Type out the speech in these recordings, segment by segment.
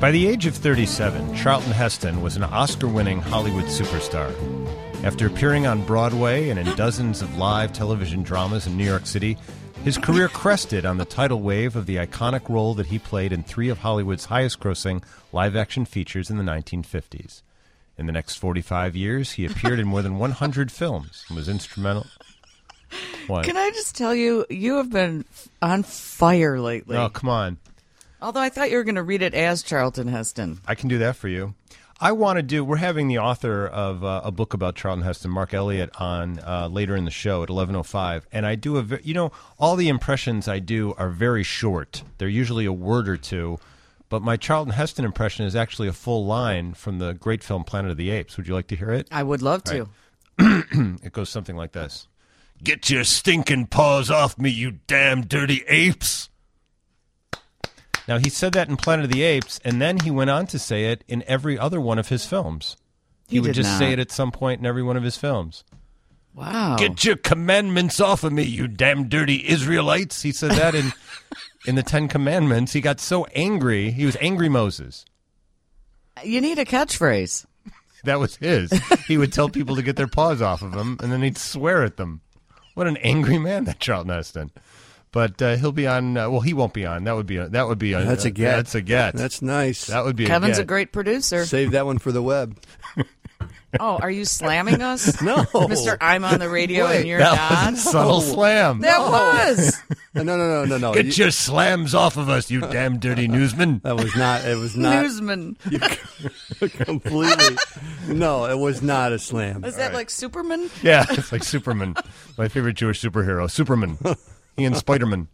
By the age of 37, Charlton Heston was an Oscar-winning Hollywood superstar. After appearing on Broadway and in dozens of live television dramas in New York City, his career crested on the tidal wave of the iconic role that he played in 3 of Hollywood's highest-grossing live-action features in the 1950s. In the next 45 years, he appeared in more than 100 films and was instrumental... What? Can I just tell you, you have been on fire lately. Oh, come on. Although I thought you were going to read it as Charlton Heston. I can do that for you. We're having the author of a book about Charlton Heston, Mark Elliott, on later in the show at 11:05. And I do all the impressions I do are very short. They're usually a word or two. But my Charlton Heston impression is actually a full line from the great film Planet of the Apes. Would you like to hear it? I would love to. Right. It goes something like this. Get your stinking paws off me, you damn dirty apes. Now, he said that in Planet of the Apes, and then he went on to say it in every other one of his films. He would just say it at some point in every one of his films. Wow. Get your commandments off of me, you damn dirty Israelites. He said that in the 10 Commandments. He got so angry. He was Angry Moses. You need a catchphrase. That was his. He would tell people to get their paws off of him, and then he'd swear at them. What an angry man, that Charlton Heston. But he'll be on. He won't be on. That would be a. That's a get. That's a get. That's nice. That would be. Kevin's a get. a great producer. Save that one for the web. Oh, are you slamming us? No, Mr. I'm on the radio and you're that not. Was a subtle slam. That was. No. Get your slams off of us, you damn dirty newsman. That was not. It was not. Newsman. Completely. No, it was not a slam. Is that like Superman? Yeah, it's like Superman. My favorite Jewish superhero, Superman. He and Spider-Man.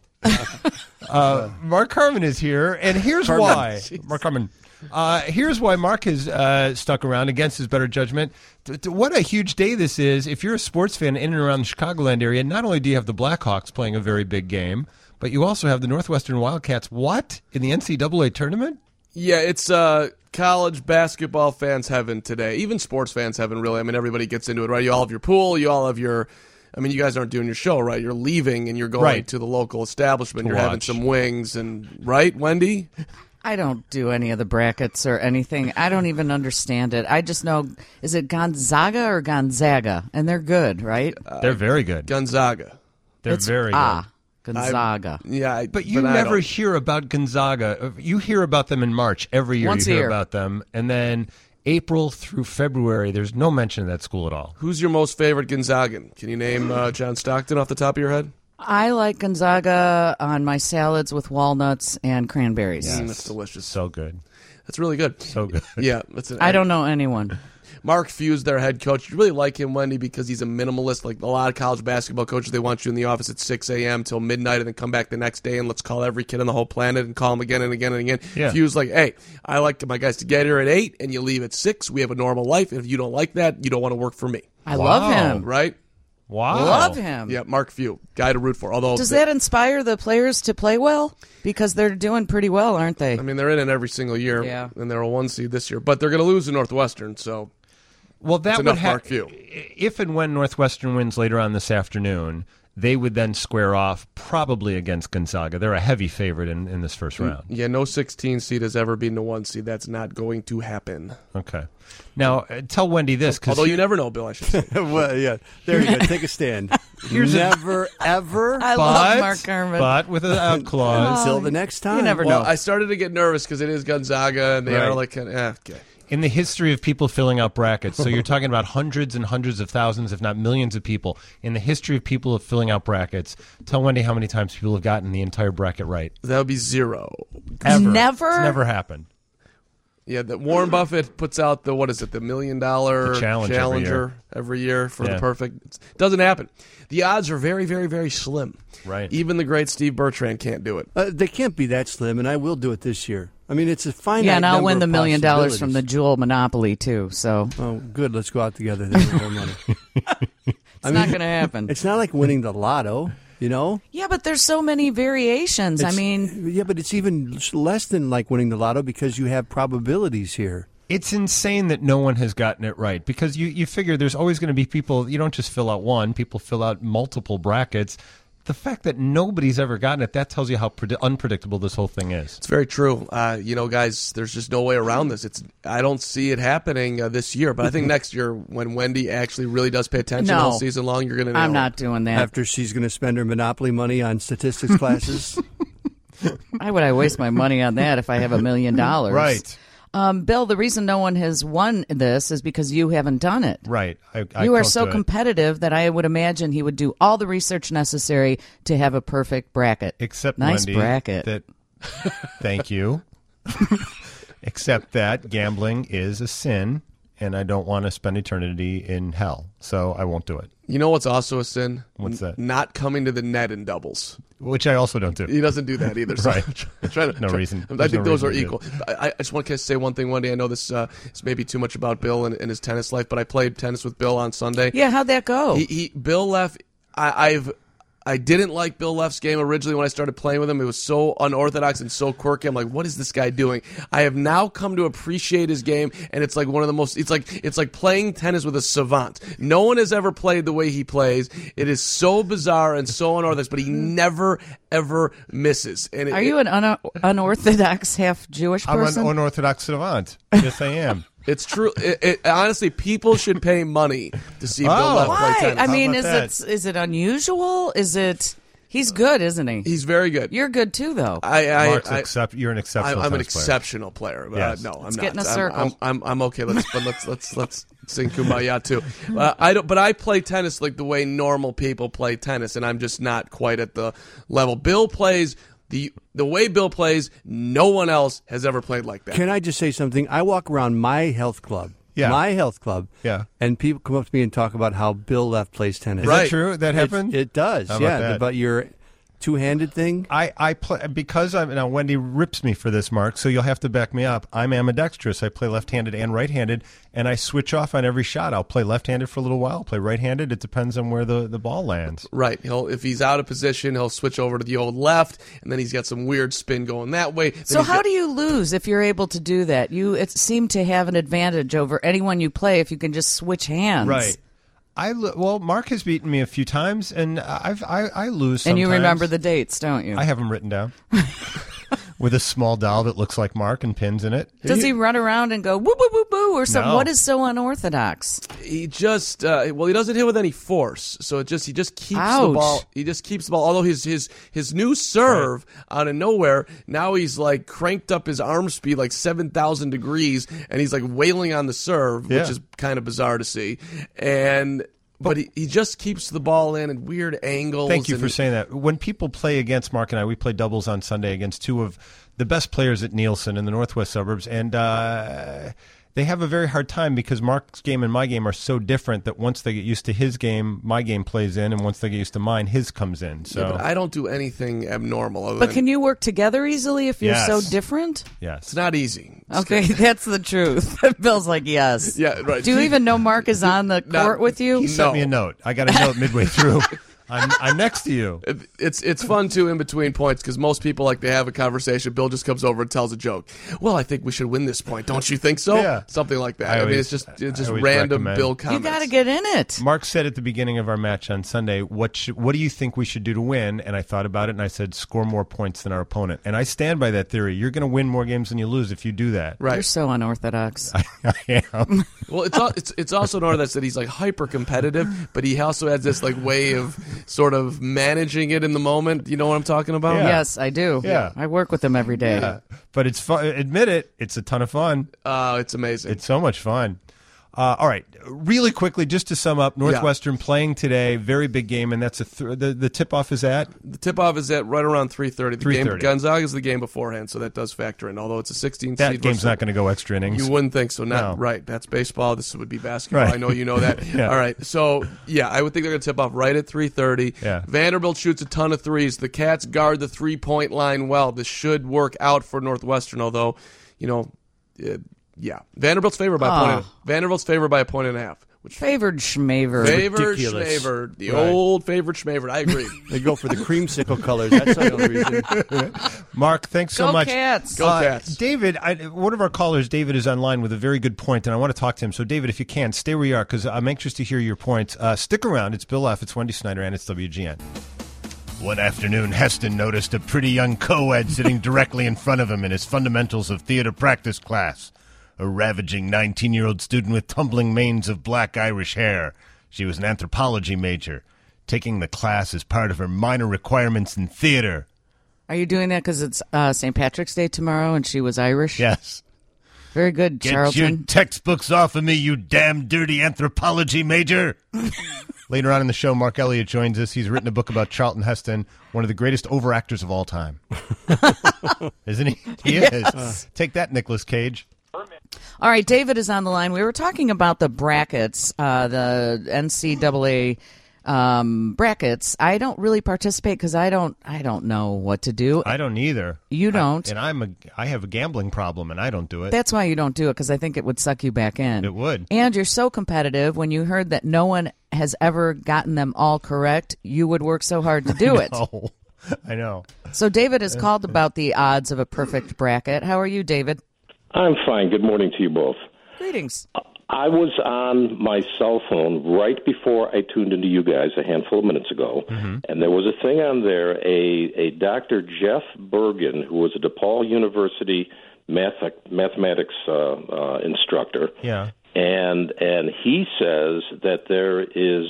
Mark Harmon is here, and here's why. Jeez. Mark Harmon. Here's why Mark has stuck around against his better judgment. What a huge day this is. If you're a sports fan in and around the Chicagoland area, not only do you have the Blackhawks playing a very big game, but you also have the Northwestern Wildcats, in the NCAA tournament? Yeah, it's college basketball fans' heaven today. Even sports fans' heaven, really. I mean, everybody gets into it, right? You all have your pool. You all have your... I mean, you guys aren't doing your show, right? You're leaving and you're going to the local establishment. You're having some wings and... Right, Wendy? I don't do any of the brackets or anything. I don't even understand it. I just know, is it Gonzaga or Gonzaga? And they're good, right? They're very good. Gonzaga. They're very good. Gonzaga. But you never hear about Gonzaga. You hear about them in March. Every year Once you a hear year. about them. And then April through February, there's no mention of that school at all. Who's your most favorite Gonzagan? Can you name John Stockton off the top of your head? I like Gonzaga on my salads with walnuts and cranberries. Yes. That's delicious. So good. That's really good. So good. Yeah. I don't know anyone. Mark Few's their head coach. You really like him, Wendy, because he's a minimalist. Like a lot of college basketball coaches, they want you in the office at 6 a.m. till midnight and then come back the next day and let's call every kid on the whole planet and call them again and again and again. Yeah. Few's like, hey, I like my guys to get here at 8 and you leave at 6. We have a normal life. And if you don't like that, you don't want to work for me. I love him. Right? Wow. Love him. Yeah, Mark Few, guy to root for. Although Does that inspire the players to play well? Because they're doing pretty well, aren't they? I mean, they're in it every single year. Yeah. And they're a 1 seed this year. But they're going to lose to Northwestern, so... Well, that would Mark happen Few. if and when Northwestern wins later on this afternoon. They would then square off probably against Gonzaga. They're a heavy favorite in this first round. Yeah, no 16 seed has ever beaten a 1 seed. That's not going to happen. Okay. Now, tell Wendy this. Although you never know, Bill, I should say. Well, yeah. There you go. Take a stand. Never, ever. I love Mark Harmon. But with an out clause. Until the next time. You never Well, know. I started to get nervous because it is Gonzaga, and they Right. are like, okay. In the history of people filling out brackets, so you're talking about hundreds and hundreds of thousands, if not millions of people. In the history of people of filling out brackets, tell Wendy how many times people have gotten the entire bracket right. That would be 0. Ever. Never? It's never happened. Yeah, that Warren Buffett puts out the $1 million The challenge every year for Yeah. the perfect. It doesn't happen. The odds are very, very, very slim. Right. Even the great Steve Bertrand can't do it. They can't be that slim, and I will do it this year. I mean, it's a finite Yeah, and I'll number win the of $1 million from the possibilities. Jewel Monopoly, too. So Oh, good. Let's go out together then with more money. it's not going to happen. It's not like winning the lotto, you know? Yeah, but there's so many variations. Yeah, but it's even less than like winning the lotto because you have probabilities here. It's insane that no one has gotten it right because you figure there's always going to be people, you don't just fill out one, people fill out multiple brackets. the fact that nobody's ever gotten it, that tells you how unpredictable this whole thing is. It's very true. Guys, there's just no way around this. I don't see it happening this year, but I think next year when Wendy actually really does pay attention all season long, you're going to nail I'm not doing that. After she's going to spend her Monopoly money on statistics classes. Why would I waste my money on that if I have $1 million? Right. Bill, the reason no one has won this is because you haven't done it. Right. You are so competitive that I would imagine he would do all the research necessary to have a perfect bracket. Except nice Wendy, bracket. Thank you. Except that gambling is a sin, and I don't want to spend eternity in hell, so I won't do it. You know what's also a sin? What's that? Not coming to the net in doubles. Which I also don't do. He doesn't do that either. So Right. No reason. I think those are equal. I just want to say one thing, Wendy. I know this is maybe too much about Bill and his tennis life, but I played tennis with Bill on Sunday. Yeah, how'd that go? Bill Leff, I didn't like Bill Leff's game originally when I started playing with him. It was so unorthodox and so quirky. I'm like, what is this guy doing? I have now come to appreciate his game, and it's like one of the most. It's like playing tennis with a savant. No one has ever played the way he plays. It is so bizarre and so unorthodox, but he never ever misses. And are you an unorthodox half Jewish person? I'm an unorthodox savant. Yes, I am. It's true. Honestly, people should pay money to see Bill Leff play why? tennis. I mean, is it unusual? Is it? He's good, isn't he? He's very good. You're good too, though. You're an exceptional. I'm an tennis player. exceptional player. Yes. No, I'm Let's not. get in a circle. I'm okay. Let's sing Kumbaya too. But I play tennis like the way normal people play tennis, and I'm just not quite at the level. Bill plays. The way Bill plays, no one else has ever played like that. Can I just say something? I walk around my health club. Yeah. My health club. Yeah. And people come up to me and talk about how Bill Leff plays tennis. Is that true? That happened? It does. How about that? About your two-handed thing. I play because now Wendy rips me for this, Mark. So you'll have to back me up. I'm ambidextrous. I play left-handed and right-handed, and I switch off on every shot. I'll play left-handed for a little while. I'll play right-handed. It depends on where the ball lands. Right. If he's out of position, he'll switch over to the old left, and then he's got some weird spin going that way. So how do you lose if you're able to do that? You seem to have an advantage over anyone you play if you can just switch hands. Right. Mark has beaten me a few times, and I lose sometimes. And you remember the dates, don't you? I have them written down. With a small doll that looks like Mark and pins in it. Does he run around and go woo woo woo woo or something? No. What is so unorthodox? He just he doesn't hit with any force, so he just keeps the ball. He just keeps the ball. Although his new serve out of nowhere, now he's like cranked up his arm speed like 7,000 degrees, and he's like wailing on the serve, which is kind of bizarre to see. But he just keeps the ball in at weird angles. Thank you for saying that. When people play against Mark and I, we play doubles on Sunday against two of the best players at Nielsen in the Northwest suburbs, and they have a very hard time because Mark's game and my game are so different that once they get used to his game, my game plays in, and once they get used to mine, his comes in. So but I don't do anything abnormal. But can you work together easily if you're so Yes. different? yes. It's not easy. Okay, that's the truth. Bill's like, yes. Yeah, right. Do you even know Mark is on the court with you? He sent me a note. I got a note midway through. I'm next to you. It's fun too in between points because most people like to have a conversation. Bill just comes over and tells a joke. Well, I think we should win this point. Don't you think so? Yeah. Something like that. I mean, always- it's just always random recommend- Bill You comments. got to get in it. Mark said at the beginning of our match on Sunday, what do you think we should do to win? And I thought about it, and I said, score more points than our opponent. And I stand by that theory. You're going to win more games than you lose if you do that. You're Right. so unorthodox. I am. Well, it's also noticed that he's like hyper competitive, but he also has this like way of sort of managing it in the moment. You know what I'm talking about? Yeah. Yes, I do. Yeah. I work with him every day. Yeah. But it's fun. Admit it. It's a ton of fun. It's amazing. It's so much fun. All right, really quickly, just to sum up, Northwestern playing today, very big game, and that's the tip-off is at? The tip-off is at right around 3:30. The game 3:30. Gonzaga is the game beforehand, so that does factor in. Although it's a 16 That seed, game's not going to go extra innings. You wouldn't think so. No. Right. That's baseball. This would be basketball. Right. I know you know that. Yeah. All right. So, yeah, I would think they're going to tip off right at 3:30. Yeah. Vanderbilt shoots a ton of threes. The Cats guard the three-point line well. This should work out for Northwestern, although, yeah. Vanderbilt's favored by a point. Vanderbilt's favored by a point and a half. Which Favored schmaver. favored ridiculous. Schmaver, the Right. old favored Schmaver. I agree. They go for the creamsicle colors. That's the only reason. Mark, thanks so Go much. Cats. Go Cats. David, one of our callers, David, is online with a very good point, and I want to talk to him. So, David, if you can, stay where you are because I'm anxious to hear your points. Stick around. It's Bill Leff, it's Wendy Snyder, and it's WGN. One afternoon, Heston noticed a pretty young co-ed sitting directly in front of him in his Fundamentals of Theater practice class. A ravaging 19-year-old student with tumbling manes of black Irish hair. She was an anthropology major, taking the class as part of her minor requirements in theater. Are you doing that because it's St. Patrick's Day tomorrow and she was Irish? Yes. Very good, Get Charlton. your textbooks off of me, you damn dirty anthropology major. Later on in the show, Mark Elliott joins us. He's written a book about Charlton Heston, one of the greatest overactors of all time. Isn't he? He is. Take that, Nicolas Cage. All right, David is on the line. We were talking about the brackets, the NCAA brackets. I don't really participate because I don't know what to do. I don't either. You don't, I have a gambling problem, and I don't do it. That's why you don't do it, because I think it would suck you back in. It would. And you're so competitive. When you heard that no one has ever gotten them all correct, you would work so hard to do it. I know. So David has called about the odds of a perfect bracket. How are you, David? I'm fine. Good morning to you both. Greetings. I was on my cell phone right before I tuned into you guys a handful of minutes ago, and there was a thing on there, a Dr. Jeff Bergen, who was a DePaul University mathematics instructor. Yeah. And he says that there is,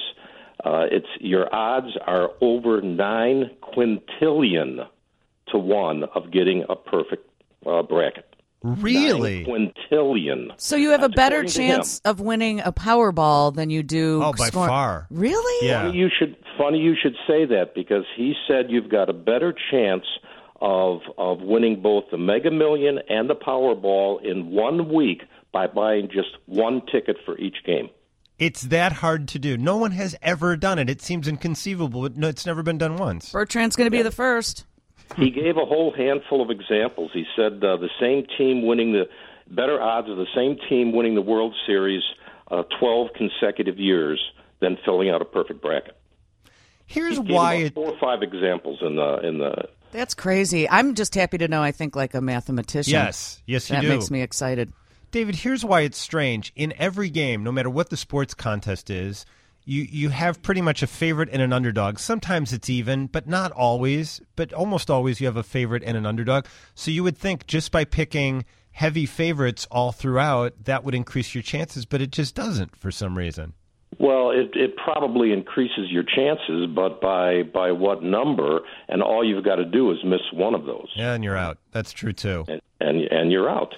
your odds are over 9 quintillion to 1 of getting a perfect bracket. Really? 9 quintillion. So you have a better chance of winning a Powerball than you do. Oh, by far. Really? Yeah. Funny you should say that, because he said you've got a better chance of winning both the Mega Million and the Powerball in 1 week by buying just one ticket for each game. It's that hard to do. No one has ever done it. It seems inconceivable, but no, it's never been done once. Bertrand's going to be the first. He gave a whole handful of examples. He said the same team winning the better odds of the same team winning the World Series 12 consecutive years than filling out a perfect bracket. Here's he gave why about 4 or 5 examples in the. That's crazy. I'm just happy to know. I think like a mathematician. Yes, you that do. That makes me excited. David, here's why it's strange. In every game, no matter what the sports contest is, you have pretty much a favorite and an underdog. Sometimes it's even, but not always. But almost always you have a favorite and an underdog. So you would think just by picking heavy favorites all throughout, that would increase your chances, but it just doesn't for some reason. Well, it probably increases your chances, but by what number? And all you've got to do is miss one of those. Yeah, and you're out. That's true, too. And you're out.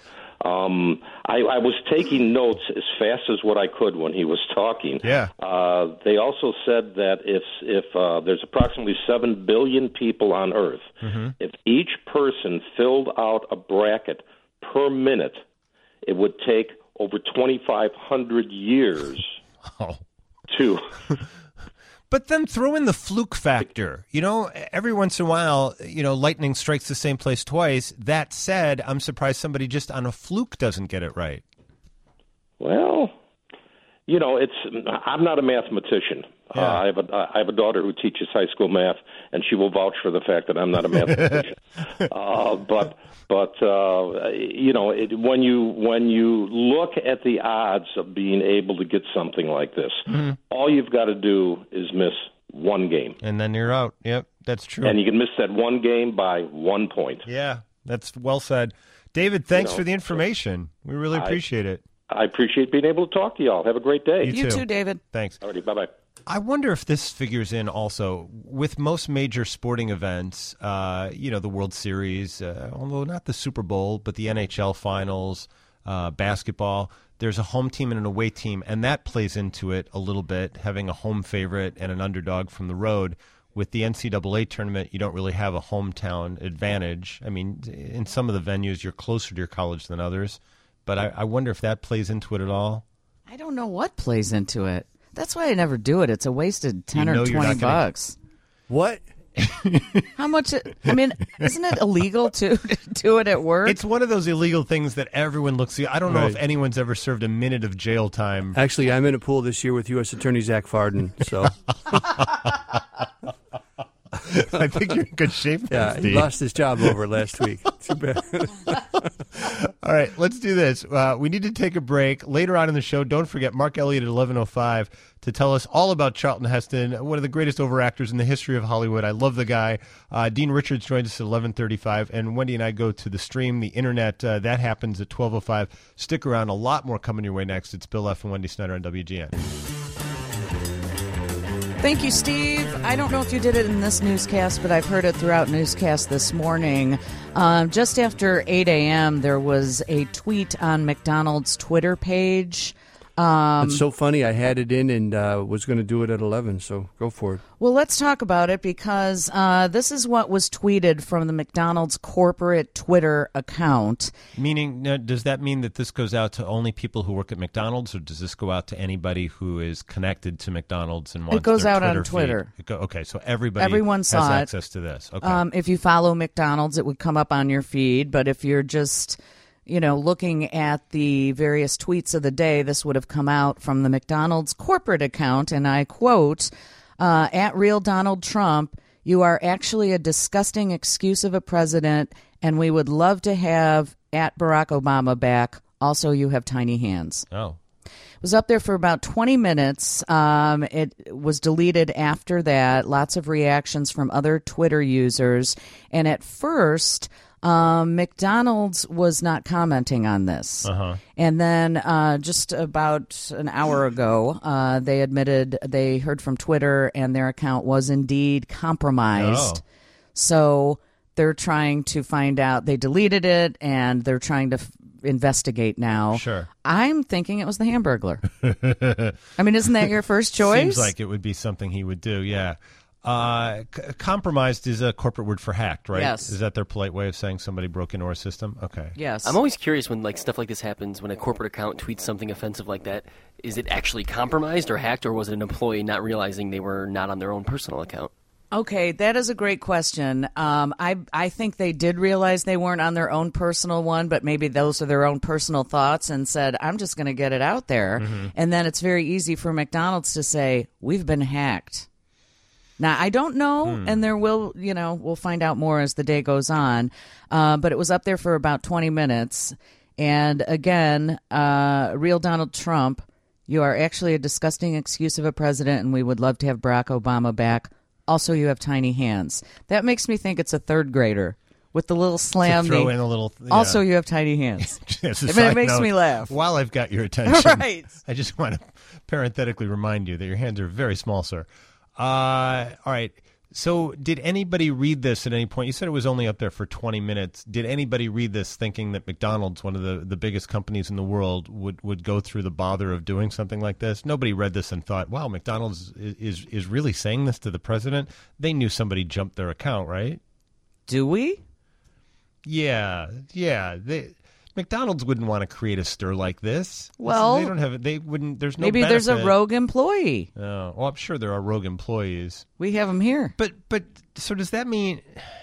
I was taking notes as fast as what I could when he was talking. Yeah. They also said that if there's approximately 7 billion people on Earth, if each person filled out a bracket per minute, it would take over 2,500 years to... But then throw in the fluke factor. You know, every once in a while, lightning strikes the same place twice. That said, I'm surprised somebody just on a fluke doesn't get it right. Well, I'm not a mathematician. Yeah. I have a daughter who teaches high school math, and she will vouch for the fact that I'm not a mathematician. When you look at the odds of being able to get something like this, all you've got to do is miss one game, and then you're out. Yep, that's true. And you can miss that one game by 1 point. Yeah, that's well said, David. Thanks for the information. We really appreciate it. I appreciate being able to talk to y'all. Have a great day. You too, David. Thanks. All righty, bye-bye. I wonder if this figures in also with most major sporting events, the World Series, although not the Super Bowl, but the NHL finals, basketball, there's a home team and an away team, and that plays into it a little bit, having a home favorite and an underdog from the road. With the NCAA tournament, you don't really have a hometown advantage. I mean, in some of the venues, you're closer to your college than others, but I wonder if that plays into it at all. I don't know what plays into it. That's why I never do it. It's a wasted $10 or $20. What? How much? Isn't it illegal to do it at work? It's one of those illegal things that everyone looks at. I don't know if anyone's ever served a minute of jail time. Actually, I'm in a pool this year with U.S. Attorney Zach Farden, so... I think you're in good shape. Yeah, he lost his job over last week. Too bad. All right, let's do this. We need to take a break. Later on in the show, don't forget Mark Elliott at 11:05 to tell us all about Charlton Heston, one of the greatest overactors in the history of Hollywood. I love the guy. Dean Richards joins us at 11:35, and Wendy and I go to the stream, the internet. That happens at 12:05. Stick around. A lot more coming your way next. It's Bill F. and Wendy Snyder on WGN. Thank you, Steve. I don't know if you did it in this newscast, but I've heard it throughout newscasts this morning. Just after 8 a.m., there was a tweet on McDonald's Twitter page. It's so funny. I had it in and was going to do it at 11, so go for it. Well, let's talk about it because this is what was tweeted from the McDonald's corporate Twitter account. Meaning, does that mean that this goes out to only people who work at McDonald's, or does this go out to anybody who is connected to McDonald's and wants It goes their out Twitter on Twitter. Okay, so everyone has saw access to this. Okay. If you follow McDonald's, it would come up on your feed, but if you're just looking at the various tweets of the day, this would have come out from the McDonald's corporate account, and I quote, at Real Donald Trump, you are actually a disgusting excuse of a president, and we would love to have at Barack Obama back. Also, you have tiny hands. Oh. It was up there for about 20 minutes. It was deleted after that. Lots of reactions from other Twitter users. And at first, McDonald's was not commenting on this. And then just about an hour ago, they admitted they heard from Twitter and their account was indeed compromised. Oh. So they're trying to find out. They deleted it, and they're trying to investigate now. Sure. I'm thinking it was the Hamburglar. I mean, isn't that your first choice? Seems like it would be something he would do, yeah. Compromised is a corporate word for hacked, right? Yes. Is that their polite way of saying somebody broke into our system? Okay. Yes. I'm always curious when stuff like this happens, when a corporate account tweets something offensive like that. Is it actually compromised or hacked, or was it an employee not realizing they were not on their own personal account? Okay, that is a great question. I think they did realize they weren't on their own personal one, but maybe those are their own personal thoughts and said, I'm just going to get it out there. Mm-hmm. And then it's very easy for McDonald's to say, we've been hacked. Now, I don't know, and there will, we'll find out more as the day goes on. But it was up there for about 20 minutes. And again, Real Donald Trump, you are actually a disgusting excuse of a president, and we would love to have Barack Obama back. Also, you have tiny hands. That makes me think it's a third grader with the little slam. Throw in a little. Yeah. Also, you have tiny hands. It makes me laugh. While I've got your attention, right. I just want to parenthetically remind you that your hands are very small, sir. All right. So did anybody read this at any point? You said it was only up there for 20 minutes. Did anybody read this thinking that McDonald's, one of the biggest companies in the world, would go through the bother of doing something like this? Nobody read this and thought, wow, McDonald's is really saying this to the president? They knew somebody jumped their account, right? Do we? Yeah. McDonald's wouldn't want to create a stir like this. Well, they don't have it. They wouldn't. There's no. Maybe benefit. there's a rogue employee. Oh, well, I'm sure there are rogue employees. We have them here. But so does that mean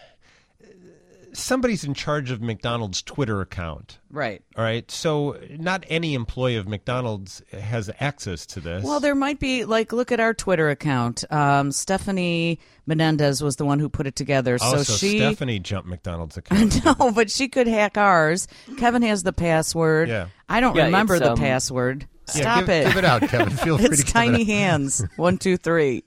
somebody's in charge of McDonald's Twitter account? Right. All right. So not any employee of McDonald's has access to this. Well, there might be, look at our Twitter account. Stephanie Menendez was the one who put it together. So she Stephanie jumped McDonald's account. No, but she could hack ours. Kevin has the password. Yeah. I don't remember the password. Stop it. Give it out, Kevin. Feel free to It's give tiny it out. hands. 1, 2, 3.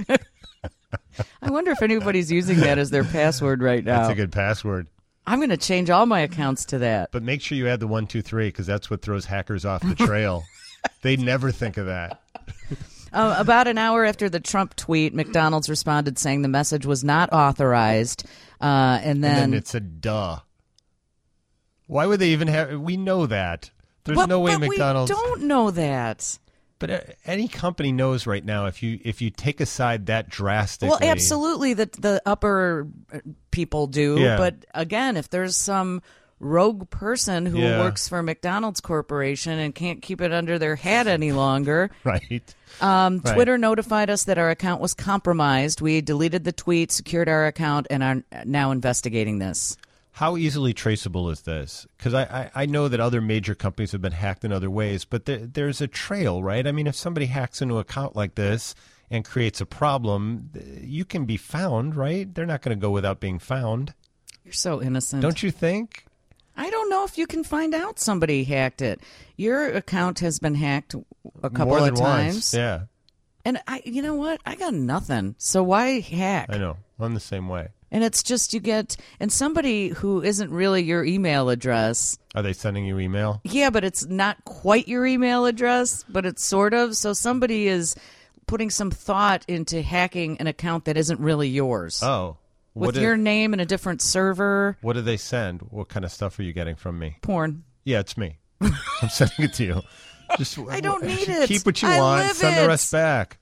I wonder if anybody's using that as their password right now. That's a good password. I'm going to change all my accounts to that. But make sure you add the 1, 2, 3 because that's what throws hackers off the trail. They never think of that. About an hour after the Trump tweet, McDonald's responded saying the message was not authorized. And then it's a duh. Why would they even have? We know that. There's no way McDonald's. We don't know that. But any company knows right now if you take a side that drastically. Well, absolutely, the upper people do. Yeah. But again, if there's some rogue person who works for McDonald's Corporation and can't keep it under their hat any longer, right? Twitter notified us that our account was compromised. We deleted the tweet, secured our account, and are now investigating this. How easily traceable is this? Because I know that other major companies have been hacked in other ways, but there's a trail, right? I mean, if somebody hacks into an account like this and creates a problem, you can be found, right? They're not going to go without being found. You're so innocent. Don't you think? I don't know. know if you can find out somebody hacked it. Your account has been hacked a couple More than of times. once. Yeah, And you know what? I got nothing. So why hack? I know. I'm the same way. And it's just and somebody who isn't really your email address. Are they sending you email? Yeah, but it's not quite your email address, but it's sort of. So somebody is putting some thought into hacking an account that isn't really yours. Oh. With your name and a different server. What do they send? What kind of stuff are you getting from me? Porn. Yeah, it's me. I'm sending it to you. Just I don't need it. Keep what you I want. live Send it. the rest back.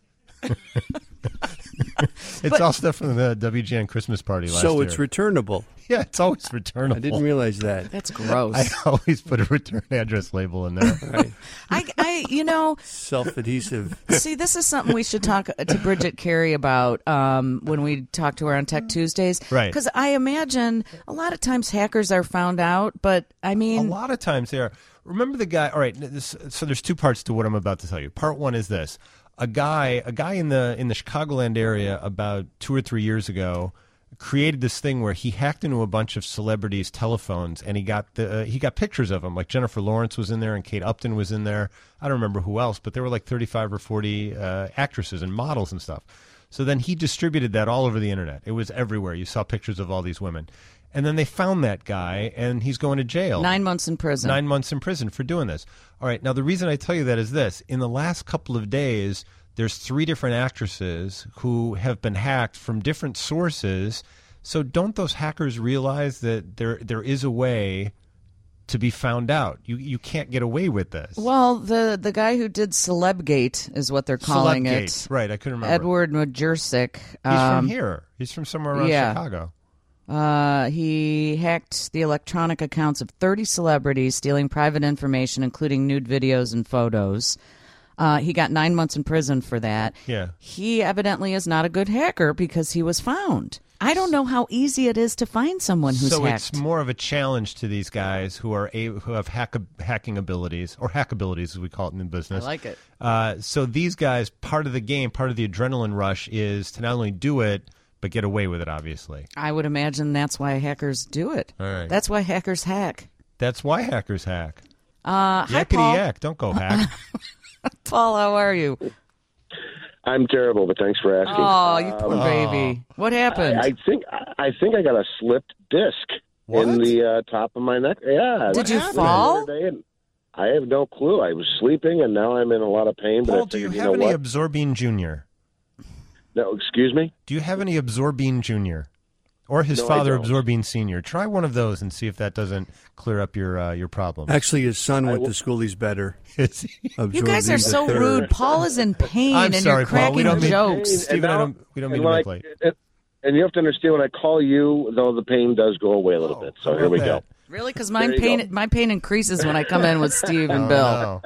It's all stuff from the WGN Christmas party last year. So it's returnable. Yeah, it's always returnable. I didn't realize that. That's gross. I always put a return address label in there. Right. – Self-adhesive. See, this is something we should talk to Bridget Carey about when we talk to her on Tech Tuesdays. Right. Because I imagine a lot of times hackers are found out, but I mean... A lot of times they are. Remember the guy – all right, so there's two parts to what I'm about to tell you. Part one is this. A guy in the Chicagoland area about 2 or 3 years ago created this thing where he hacked into a bunch of celebrities' telephones, and he got pictures of them. Like Jennifer Lawrence was in there, and Kate Upton was in there. I don't remember who else, but there were like 35 or 40 actresses and models and stuff. So then he distributed that all over the internet. It was everywhere. You saw pictures of all these women. And then they found that guy, and he's going to jail. 9 months in prison. 9 months in prison for doing this. All right, now the reason I tell you that is this. In the last couple of days, there's 3 different actresses who have been hacked from different sources. So don't those hackers realize that there is a way to be found out? You can't get away with this. Well, the guy who did Celebgate is what they're calling Celebgate. it. Right, I couldn't remember. Edward Majersic. He's from here. He's from somewhere around Chicago. He hacked the electronic accounts of 30 celebrities, stealing private information, including nude videos and photos. He got 9 months in prison for that. Yeah. He evidently is not a good hacker because he was found. I don't know how easy it is to find someone who's so hacked. it's more of a challenge to these guys who have hacking abilities, or hackabilities as we call it in the business. I like it. So these guys, part of the game, part of the adrenaline rush is to not only do it, but get away with it, obviously. I would imagine that's why hackers do it. All right. That's why hackers hack. That's why hackers hack. Hi, Yakety Paul. yak, don't go hack. Paul, how are you? I'm terrible, but thanks for asking. Oh, you poor baby. What happened? I think I got a slipped disc in the top of my neck. Yeah. Did you happened fall? the other day, and I have no clue. I was sleeping, and now I'm in a lot of pain. But Paul, I do you figured, have know any what? Absorbine Jr.? No, excuse me? Do you have any Absorbine Jr.? Or his No, I father, don't. Absorbine Sr.? Try one of those and see if that doesn't clear up your problem. Actually, his son went to school. He's better. You guys are so rude. Paul is in pain, I'm and sorry, you're Paul. We cracking don't mean- jokes. Stephen, we don't mean to manipulate. And you have to understand, when I call you, though, the pain does go away a little bit. So here we go. Really? Because There you go. my pain increases when I come in with Steve and Oh, Bill.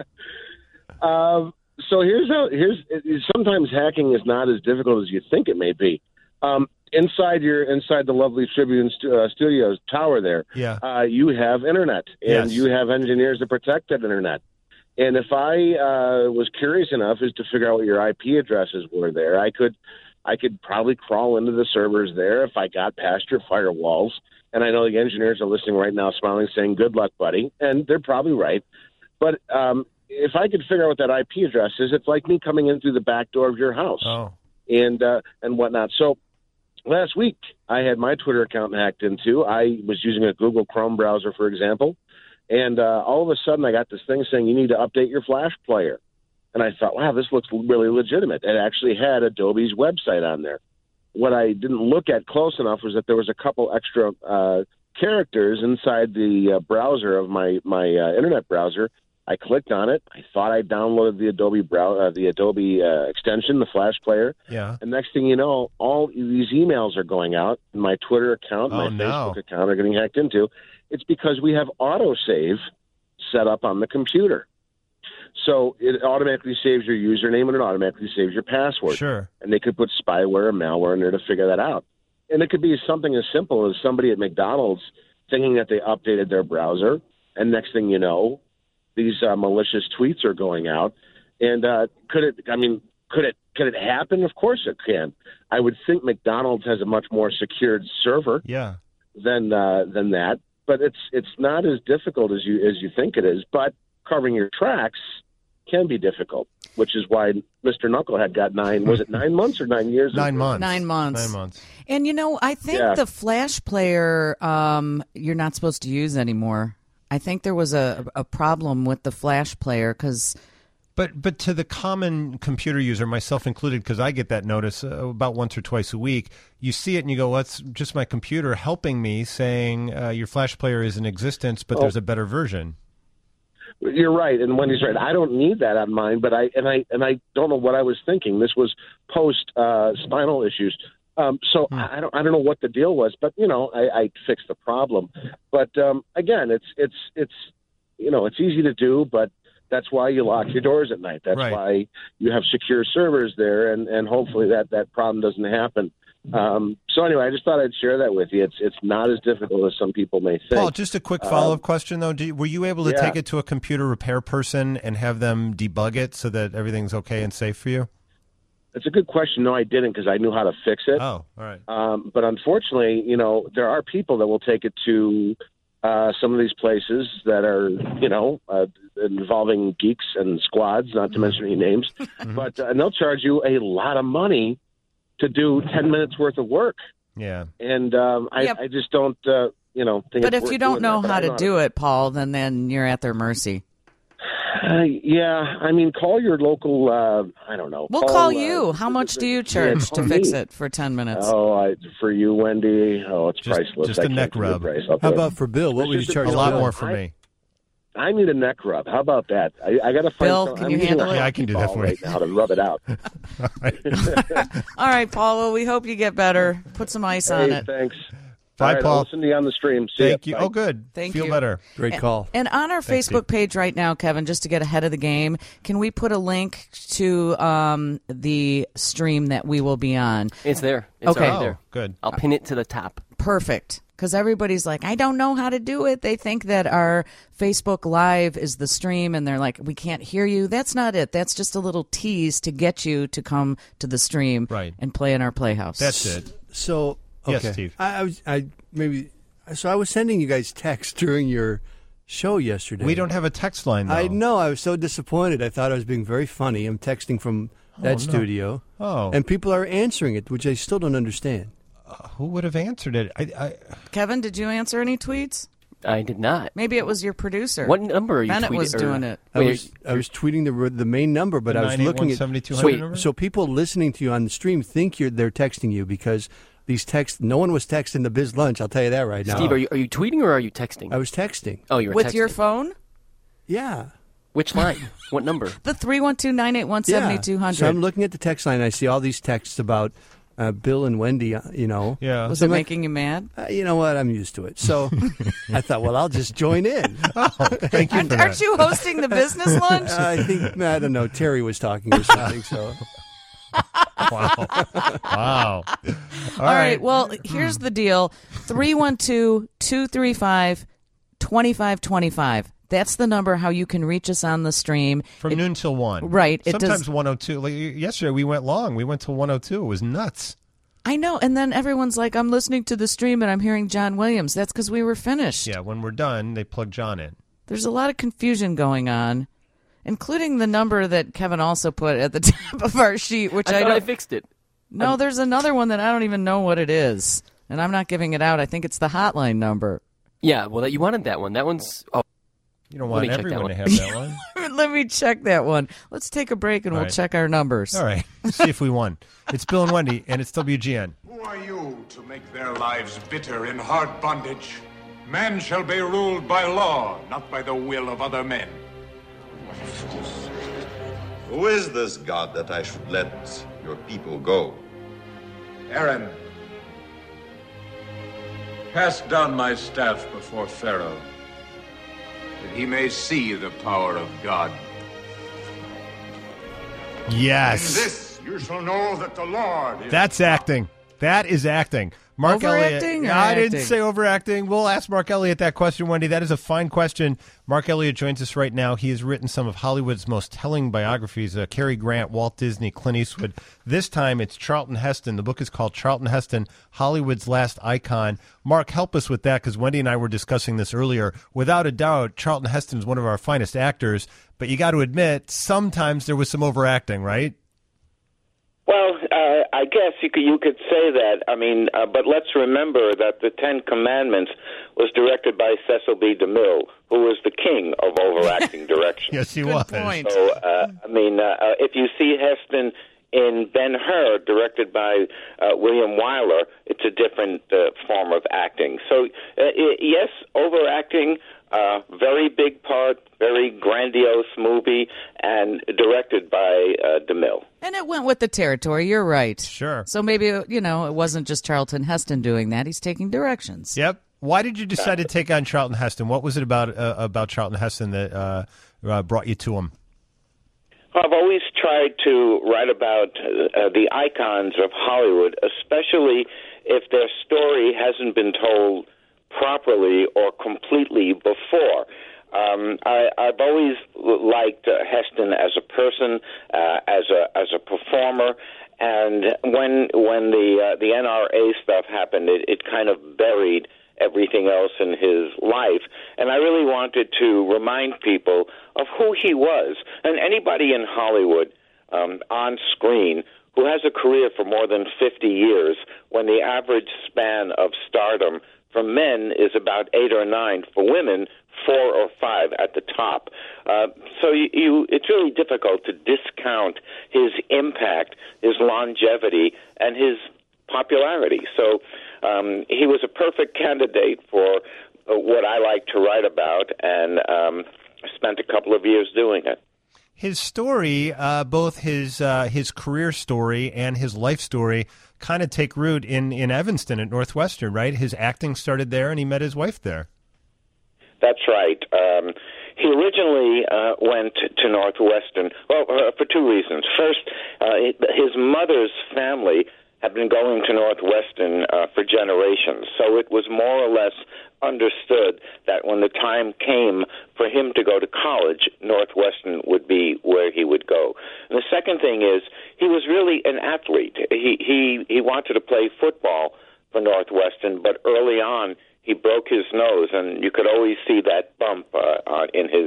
no. So sometimes hacking is not as difficult as you think it may be. Inside the lovely Tribune Studios tower there, Yeah. you have internet, and Yes. you have engineers that protect that internet. And if I was curious enough as to figure out what your IP addresses were there, I could probably crawl into the servers there if I got past your firewalls. And I know the engineers are listening right now, smiling, saying, "Good luck, buddy," and they're probably right. But if I could figure out what that IP address is, it's like me coming in through the back door of your house and whatnot. So last week, I had my Twitter account hacked into. I was using a Google Chrome browser, for example, and all of a sudden I got this thing saying you need to update your Flash player. And I thought, wow, this looks really legitimate. It actually had Adobe's website on there. What I didn't look at close enough was that there was a couple extra characters inside the browser of my internet browser. I clicked on it. I thought I downloaded the Adobe extension, the Flash player. Yeah. And next thing you know, all these emails are going out. My Twitter account, my no. Facebook account are getting hacked into. It's because we have autosave set up on the computer. So it automatically saves your username and it automatically saves your password. Sure. And they could put spyware or malware in there to figure that out. And it could be something as simple as somebody at McDonald's thinking that they updated their browser, and next thing you know, these malicious tweets are going out. And could it happen? Of course it can. I would think McDonald's has a much more secured server Yeah. than that. but it's not as difficult as you think it is. But covering your tracks can be difficult, which is why Mr. Knucklehead got 9 months or 9 years? 9 months. 9 months. 9 months. And, I think the Flash player you're not supposed to use anymore. I think there was a problem with the Flash player because... But to the common computer user, myself included, because I get that notice about once or twice a week, you see it and you go, well, that's just my computer helping me saying your Flash player is in existence, but there's a better version. You're right, and Wendy's right. I don't need that on mine, but I don't know what I was thinking. This was post spinal issues, so I don't know what the deal was. But I fixed the problem. But again, it's easy to do, but that's why you lock your doors at night. That's why you have secure servers there, and hopefully that problem doesn't happen. So anyway, I just thought I'd share that with you. It's not as difficult as some people may think. Paul, just a quick follow-up question, though. Were you able to take it to a computer repair person and have them debug it so that everything's okay and safe for you? It's a good question. No, I didn't because I knew how to fix it. Oh, all right. But unfortunately, there are people that will take it to some of these places that are, involving geeks and squads, not to mention any names. But and they'll charge you a lot of money to do 10 minutes worth of work. Yeah. And I just don't, think But if you don't know how to do it, Paul, then you're at their mercy. Call your local, I don't know. We'll call you. How much do you charge to fix it for 10 minutes? For you, Wendy, it's priceless. Just a neck rub. How about for Bill? What would you charge? A lot more for me. I need a neck rub. How about that? I got to find Bill, can you handle it? Yeah, I can do that for you. Right now to rub it out. All right, Paul. Well, we hope you get better. Put some ice on it. Thanks. Bye, Paul. I'll listen to you on the stream. Thank you. Bye. Oh, good. Feel better. Great call. And on our Facebook page right now, Kevin, just to get ahead of the game, can we put a link to the stream that we will be on? It's there. It's already there. Good. I'll pin it to the top. Perfect. Because everybody's like, I don't know how to do it. They think that our Facebook Live is the stream, and they're like, we can't hear you. That's not it. That's just a little tease to get you to come to the stream and play in our Playhouse. That's it. So, okay. Yes, Steve. I was sending you guys texts during your show yesterday. We don't have a text line, though. I know. I was so disappointed. I thought I was being very funny. I'm texting from that studio. Oh. And people are answering it, which I still don't understand. Who would have answered it? Kevin, did you answer any tweets? I did not. Maybe it was your producer. What number are you Bennett tweeting? was doing it. I was tweeting the main number, but I was looking at 981-7200 so people listening to you on the stream think they're texting you because these texts. No one was texting the Biz Lunch. I'll tell you that right now. Steve, are you tweeting or are you texting? I was texting. Oh, you were with texting. your phone? Yeah. Which line? What number? The 312-981-7200. So I'm looking at the text line. I see all these texts about Bill and Wendy, Yeah. Was it making you mad? You know what? I'm used to it. So I thought, well, I'll just join in. Thank you for that. Aren't you hosting the business lunch? I don't know. Terry was talking or something. So Wow. All right. Well, here's the deal. 312-235-2525. That's the number how you can reach us on the stream. From noon till 1. Right. Sometimes 1:02. Like yesterday, we went long. We went till 1:02. It was nuts. I know. And then everyone's like, I'm listening to the stream and I'm hearing John Williams. That's because we were finished. Yeah, when we're done, they plug John in. There's a lot of confusion going on, including the number that Kevin also put at the top of our sheet, which I thought don't... I fixed it. No, there's another one that I don't even know what it is. And I'm not giving it out. I think it's the hotline number. Yeah, well, you wanted that one. That one's... Oh. You don't want everyone to have that one. Let me check that one. Let's take a break and we'll check our numbers. All right. Let's see if we won. It's Bill and Wendy, and it's WGN. Who are you to make their lives bitter in hard bondage? Man shall be ruled by law, not by the will of other men. What fools. Who is this god that I should let your people go? Aaron, cast down my staff before Pharaoh, that he may see the power of God. Yes. In this you shall know that the Lord is... That's acting. That is acting. Mark Overacting Elliott. or I didn't acting? say overacting. We'll ask Mark Elliott that question, Wendy. That is a fine question. Mark Elliott joins us right now. He has written some of Hollywood's most telling biographies, Cary Grant, Walt Disney, Clint Eastwood. This time it's Charlton Heston. The book is called Charlton Heston, Hollywood's Last Icon. Mark, help us with that, because Wendy and I were discussing this earlier. Without a doubt, Charlton Heston is one of our finest actors, but you got to admit, sometimes there was some overacting, right? Well, I guess you could say that. I mean, but let's remember that the Ten Commandments was directed by Cecil B. DeMille, who was the king of overacting direction. Yes, he Good was. point. So, if you see Heston in Ben-Hur, directed by William Wyler, it's a different form of acting. So, yes, overacting. Very big part, very grandiose movie, and directed by DeMille. And it went with the territory. You're right. Sure. So maybe, it wasn't just Charlton Heston doing that. He's taking directions. Yep. Why did you decide to take on Charlton Heston? What was it about Charlton Heston that brought you to him? I've always tried to write about the icons of Hollywood, especially if their story hasn't been told properly or completely before. I've always liked Heston as a person, as a performer, and when the NRA stuff happened, it kind of buried everything else in his life. And I really wanted to remind people of who he was. And anybody in Hollywood on screen who has a career for more than 50 years, when the average span of stardom for men is about 8 or 9, for women 4 or 5 at the top. So it's really difficult to discount his impact, his longevity, and his popularity. So he was a perfect candidate for what I like to write about, and spent a couple of years doing it. His story, both his career story and his life story, kind of take root in Evanston at Northwestern, right? His acting started there, and he met his wife there. That's right. He originally went to Northwestern, for 2 reasons. First, his mother's family had been going to Northwestern for generations, so it was more or less understood that when the time came for him to go to college, Northwestern would be where he would go. And the second thing is, he was really an athlete. He wanted to play football for Northwestern, but early on he broke his nose, and you could always see that bump on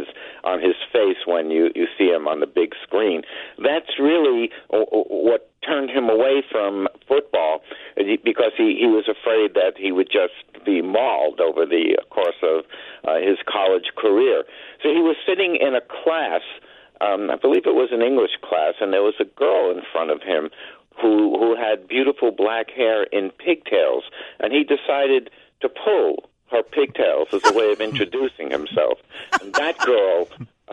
his face when you see him on the big screen. That's really what turned him away from football, because he was afraid that he would just be mauled over the course of his college career. So he was sitting in a class, I believe it was an English class, and there was a girl in front of him who had beautiful black hair in pigtails, and he decided to pull her pigtails as a way of introducing himself. And that girl,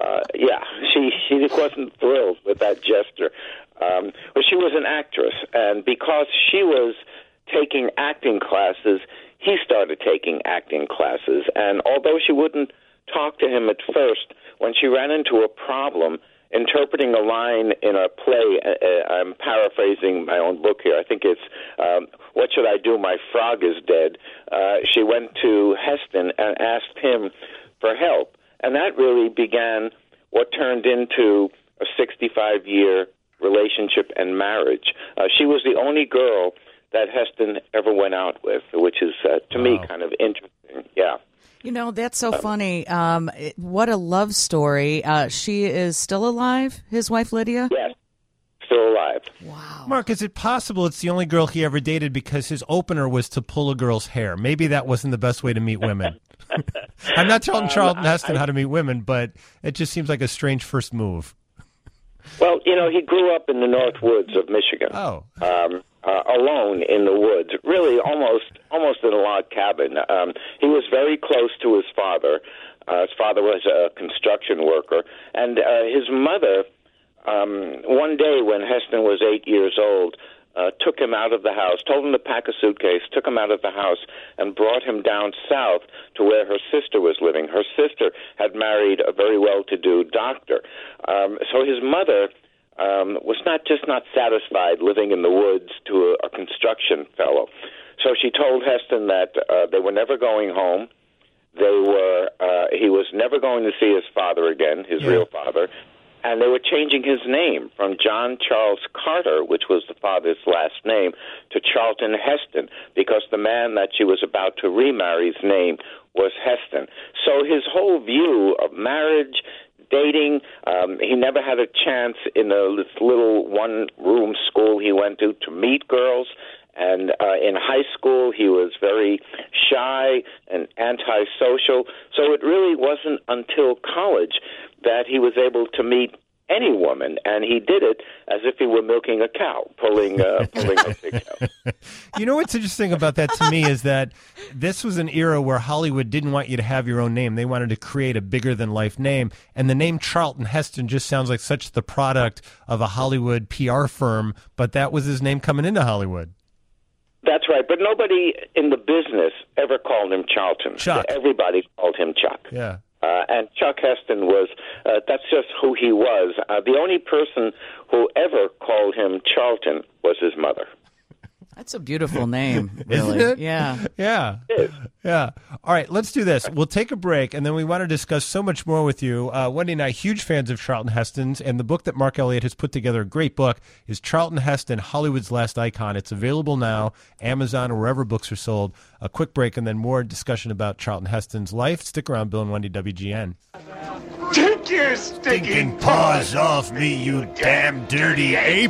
she wasn't thrilled with that gesture. But she was an actress, and because she was taking acting classes, he started taking acting classes. And although she wouldn't talk to him at first, when she ran into a problem interpreting a line in a play, I'm paraphrasing my own book here, I think it's What Should I Do? My Frog is Dead. She went to Heston and asked him for help. And that really began what turned into a 65-year relationship and marriage. She was the only girl that Heston ever went out with, which is, to me, kind of interesting. Yeah. That's so funny. What a love story. She is still alive, his wife, Lydia? Yes, still alive. Wow. Mark, is it possible it's the only girl he ever dated because his opener was to pull a girl's hair? Maybe that wasn't the best way to meet women. I'm not telling Charlton Heston how to meet women, but it just seems like a strange first move. Well, he grew up in the North Woods of Michigan. Oh. Alone in the woods, really almost in a log cabin. He was very close to his father. His father was a construction worker, and his mother, one day when Heston was 8 years old, took him out of the house, told him to pack a suitcase, took him out of the house, and brought him down south to where her sister was living. Her sister had married a very well-to-do doctor. So his mother was not satisfied living in the woods to a construction fellow. So she told Heston that they were never going home. He was never going to see his father again, his real father, and they were changing his name from John Charles Carter, which was the father's last name, to Charlton Heston, because the man that she was about to remarry's name was Heston. So his whole view of marriage, dating, he never had a chance in this little one-room school he went to meet girls. And in high school, he was very shy and antisocial. So it really wasn't until college that he was able to meet any woman, and he did it as if he were milking a cow, pulling a pigtail. You know what's interesting about that to me is that this was an era where Hollywood didn't want you to have your own name. They wanted to create a bigger-than-life name, and the name Charlton Heston just sounds like such the product of a Hollywood PR firm, but that was his name coming into Hollywood. That's right, but nobody in the business ever called him Charlton. Chuck. Everybody called him Chuck. Yeah. And Chuck Heston was, that's just who he was. The only person who ever called him Charlton was his mother. That's a beautiful name, really. Isn't it? Yeah. Yeah. Yeah. All right, let's do this. We'll take a break, and then we want to discuss so much more with you. Wendy and I, huge fans of Charlton Heston's, and the book that Mark Elliott has put together, a great book, is Charlton Heston, Hollywood's Last Icon. It's available now, Amazon or wherever books are sold. A quick break, and then more discussion about Charlton Heston's life. Stick around, Bill and Wendy, WGN. Take your stinking paws off me, you damn dirty ape!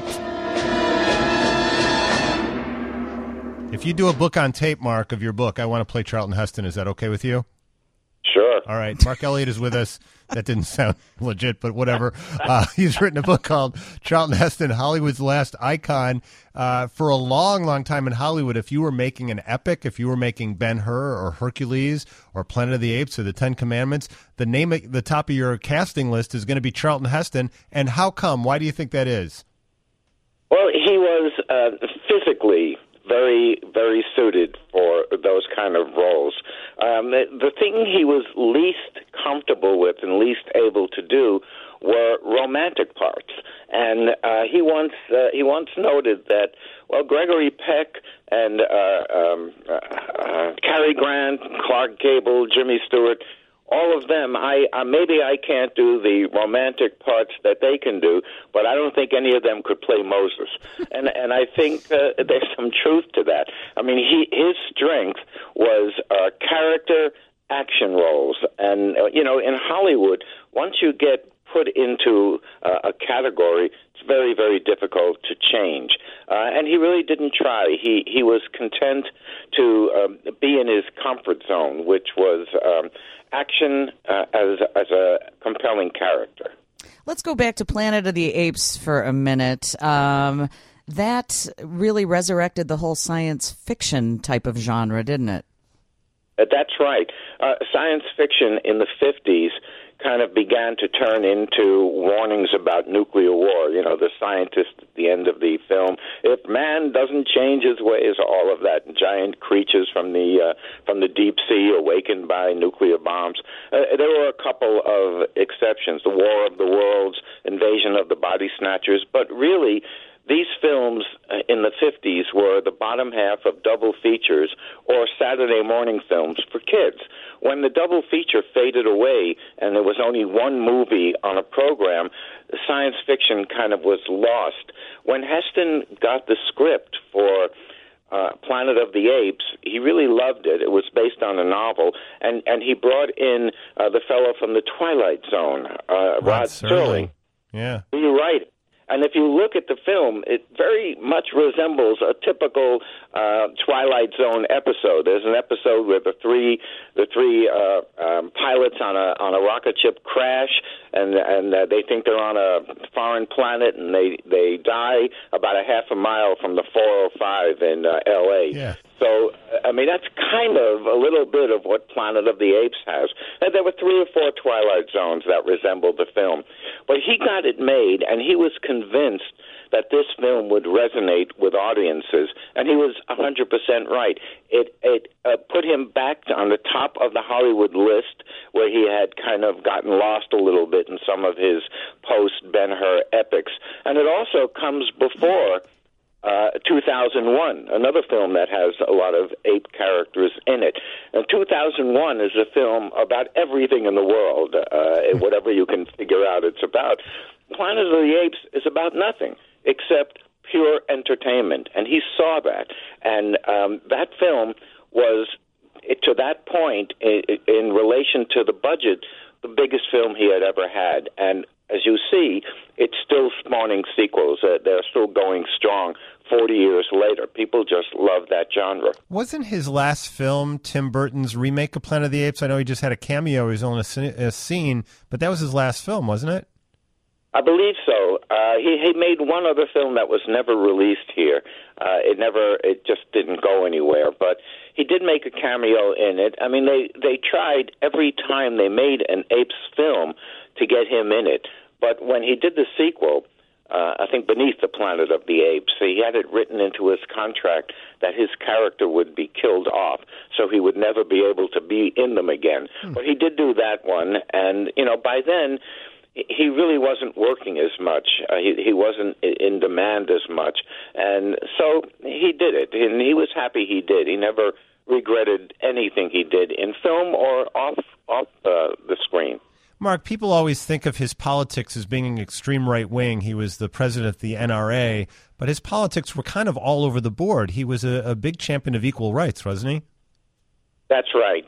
If you do a book on tape, Mark, of your book, I want to play Charlton Heston. Is that okay with you? Sure. All right. Mark Elliott is with us. That didn't sound legit, but whatever. He's written a book called Charlton Heston, Hollywood's Last Icon. For a long, long time in Hollywood, if you were making an epic, if you were making Ben-Hur or Hercules or Planet of the Apes or the Ten Commandments, the name at the top of your casting list is going to be Charlton Heston. And how come? Why do you think that is? Well, he was physically very, very suited for those kind of roles. The thing he was least comfortable with and least able to do were romantic parts. And he once noted that, well, Gregory Peck and Cary Grant, Clark Gable, Jimmy Stewart, all of them, maybe I can't do the romantic parts that they can do, but I don't think any of them could play Moses. And I think there's some truth to that. I mean, his strength was character action roles. And, in Hollywood, once you get put into a category, it's very, very difficult to change. And he really didn't try. He was content to be in his comfort zone, which was action as a compelling character. Let's go back to Planet of the Apes for a minute. That really resurrected the whole science fiction type of genre, didn't it? That's right. Science fiction in the 50s kind of began to turn into warnings about nuclear war. The scientist at the end of the film, if man doesn't change his ways, all of that, giant creatures from the deep sea awakened by nuclear bombs. There were a couple of exceptions, the War of the Worlds, Invasion of the Body Snatchers, but really these films in the 50s were the bottom half of double features or Saturday morning films for kids. When the double feature faded away and there was only one movie on a program, science fiction kind of was lost. When Heston got the script for Planet of the Apes, he really loved it. It was based on a novel, and he brought in the fellow from the Twilight Zone, Rod Serling. Yeah. You're right. And if you look at the film, it very much resembles a typical Twilight Zone episode. There's an episode where the three pilots on a rocket ship crash, and they think they're on a foreign planet, and they die about a half a mile from the 405 in L.A. Yeah. So, I mean, that's kind of a little bit of what Planet of the Apes has. And there were 3 or 4 Twilight Zones that resembled the film. But he got it made, and he was convinced that this film would resonate with audiences, and he was 100% right. It put him back on the top of the Hollywood list, where he had kind of gotten lost a little bit in some of his post-Ben-Hur epics. And it also comes before 2001, another film that has a lot of ape characters in it. And 2001 is a film about everything in the world, whatever you can figure out it's about. Planet of the Apes is about nothing except pure entertainment, and he saw that. And that film was, to that point, in relation to the budget, the biggest film he had ever had. And as you see, it's still spawning sequels. They're still going strong 40 years later. People just love that genre. Wasn't his last film Tim Burton's remake of Planet of the Apes? I know he just had a cameo. He was on a scene, but that was his last film, wasn't it? I believe so. He made one other film that was never released here. It just didn't go anywhere. But he did make a cameo in it. I mean, they tried every time they made an Apes film to get him in it. But when he did the sequel, I think Beneath the Planet of the Apes, he had it written into his contract that his character would be killed off, so he would never be able to be in them again. But he did do that one, and, by then he really wasn't working as much. He wasn't in demand as much. And so he did it, and he was happy he did. He never regretted anything he did in film or off the screen. Mark, people always think of his politics as being an extreme right-wing. He was the president of the NRA, but his politics were kind of all over the board. He was a big champion of equal rights, wasn't he? That's right.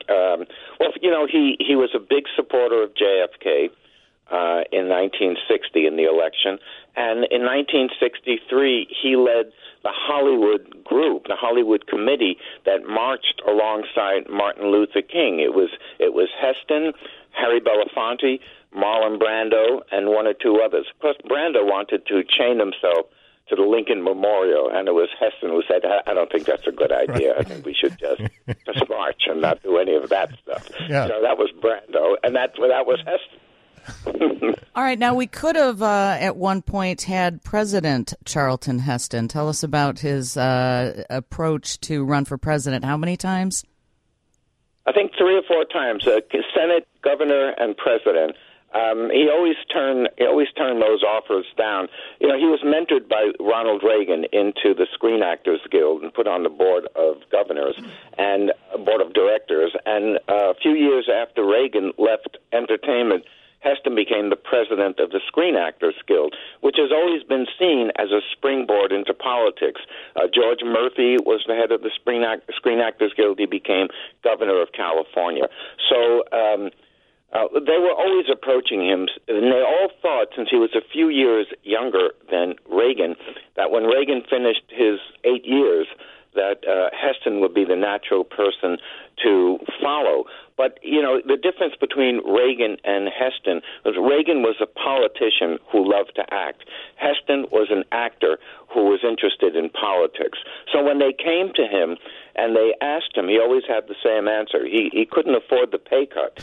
He was a big supporter of JFK. In 1960 in the election. And in 1963, he led the Hollywood group, the Hollywood committee that marched alongside Martin Luther King. It was Heston, Harry Belafonte, Marlon Brando, and 1 or 2 others. Of course, Brando wanted to chain himself to the Lincoln Memorial, and it was Heston who said, I don't think that's a good idea. Right. I think we should just march and not do any of that stuff. Yeah. That was Brando, and that was Heston. All right, now we could have at one point had President Charlton Heston. Tell us about his approach to run for president. How many times? I think 3 or 4 times. Senate, governor, and president. He always turned those offers down. He was mentored by Ronald Reagan into the Screen Actors Guild and put on the board of governors and board of directors. And a few years after Reagan left entertainment, Heston became the president of the Screen Actors Guild, which has always been seen as a springboard into politics. George Murphy was the head of the Screen Actors Guild. He became governor of California. So they were always approaching him, and they all thought, since he was a few years younger than Reagan, that when Reagan finished his 8 years, that Heston would be the natural person to follow. But, the difference between Reagan and Heston was Reagan was a politician who loved to act. Heston was an actor who was interested in politics. So when they came to him and they asked him, he always had the same answer. He couldn't afford the pay cut.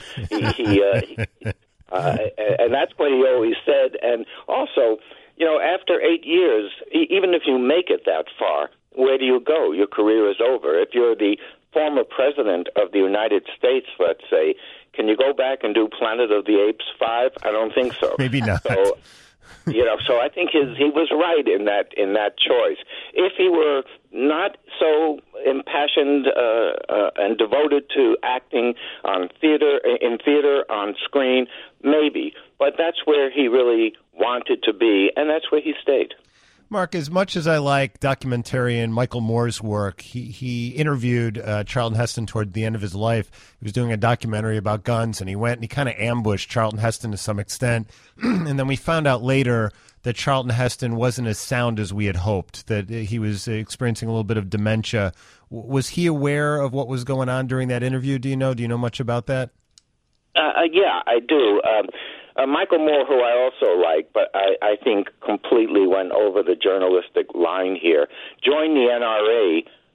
And that's what he always said. And also, after 8 years, even if you make it that far, where do you go? Your career is over. If you're the former president of the United States, let's say, can you go back and do Planet of the Apes 5? I don't think so. Maybe not. So, so I think he was right in that choice. If he were not so impassioned and devoted to acting in theater, on screen, maybe. But that's where he really wanted to be, and that's where he stayed. Mark, as much as I like documentarian Michael Moore's work, he interviewed Charlton Heston toward the end of his life. He was doing a documentary about guns, and he went and he kind of ambushed Charlton Heston to some extent. And then we found out later that Charlton Heston wasn't as sound as we had hoped, that he was experiencing a little bit of dementia. Was he aware of what was going on during that interview? Do you know much about that? Yeah, I do. Michael Moore, who I also like, but I think completely went over the journalistic line here, joined the NRA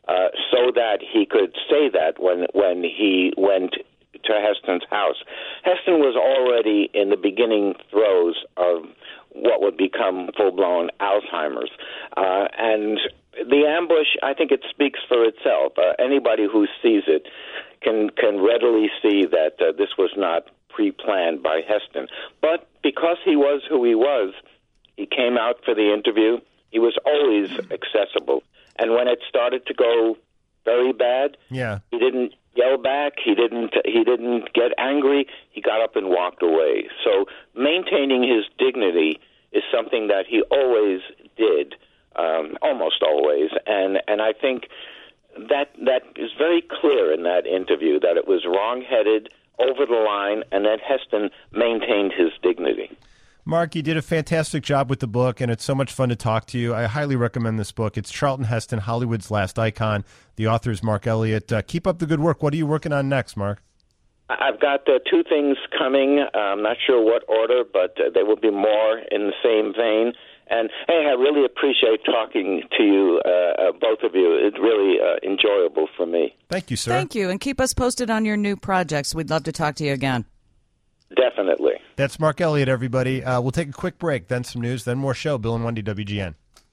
so that he could say that when he went to Heston's house. Heston was already in the beginning throes of what would become full-blown Alzheimer's. And the ambush, I think it speaks for itself. Anybody who sees it can readily see that this was not pre-planned by Heston. But because he was who he was, he came out for the interview. He was always accessible. And when it started to go very bad, he didn't yell back. He didn't get angry. He got up and walked away. So maintaining his dignity is something that he always did, almost always. And I think that is very clear in that interview, that it was wrong-headed, over the line, and that Heston maintained his dignity. Mark, you did a fantastic job with the book, and it's so much fun to talk to you. I highly recommend this book. It's Charlton Heston, Hollywood's Last Icon. The author is Mark Elliott. Keep up the good work. What are you working on next, Mark? I've got two things coming. I'm not sure what order, but they will be more in the same vein. And, hey, I really appreciate talking to you, both of you. It's really enjoyable for me. Thank you, sir. Thank you. And keep us posted on your new projects. We'd love to talk to you again. Definitely. That's Mark Elliott, everybody. We'll take a quick break, then some news, then more show. Bill and Wendy, WGN.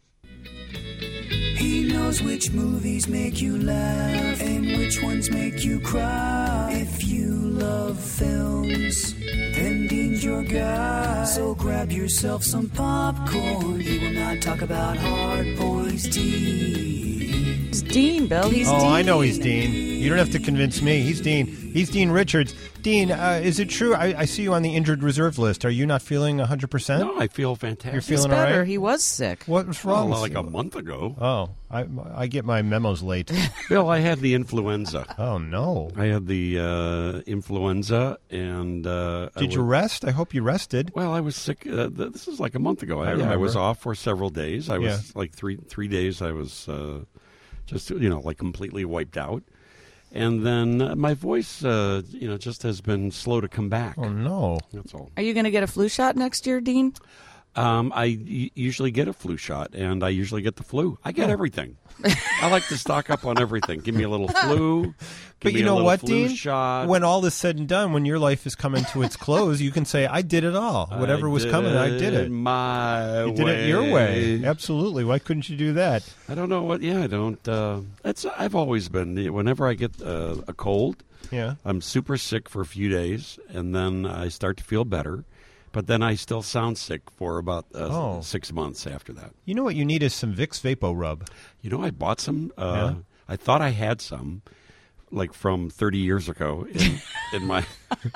He knows which movies make you laugh and which ones make you cry. If you love films, then Dean's your guy. So grab yourself some popcorn. He will not talk about hard boys, Dean. It's Dean, Bill. He's Dean. Oh, I know he's Dean. You don't have to convince me. He's Dean. He's Dean Richards. Dean, is it true? I see you on the injured reserve list. Are you not feeling 100%? No, I feel fantastic. You're feeling He's all better. right? He was sick. What was wrong? Well, like a month ago. Oh, I get my memos late. Bill, I had the influenza. Oh, no. I had the influenza, and did you rest? I hope you rested. Well, I was sick. This is like a month ago. I was off for several days. I was like three days. I was just like completely wiped out. And then my voice, just has been slow to come back. Oh, no. That's all. Are you going to get a flu shot next year, Dean? I usually get a flu shot, and I usually get the flu. I get everything. I like to stock up on everything. Give me a little flu. But you know what, Dean? Shot. When all is said and done, when your life is coming to its close, you can say, I did it all. Whatever was coming, I did it. My way. You did it your way. Absolutely. Why couldn't you do that? I don't know what. Yeah, I don't. I've always been. Whenever I get a cold, I'm super sick for a few days, and then I start to feel better. But then I still sound sick for about 6 months after that. You know what you need is some Vicks Vapo Rub. I bought some. I thought I had some, like from 30 years ago in my...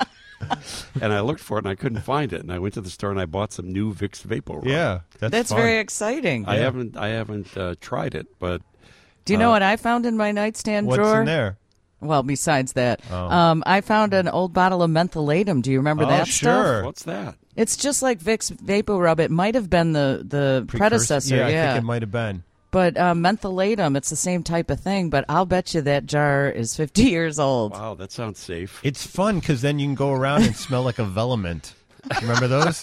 And I looked for it, and I couldn't find it. And I went to the store, and I bought some new Vicks Vapo Rub. Yeah, that's very exciting. I haven't tried it, but... Do you know what I found in my nightstand drawer? What's in there? Well, besides that, I found an old bottle of mentholatum. Do you remember that stuff? What's that? It's just like Vicks Vapo Rub. It might have been the predecessor. Yeah, I think it might have been. But mentholatum, it's the same type of thing, but I'll bet you that jar is 50 years old. Wow, that sounds safe. It's fun because then you can go around and smell like a Velament. Remember those?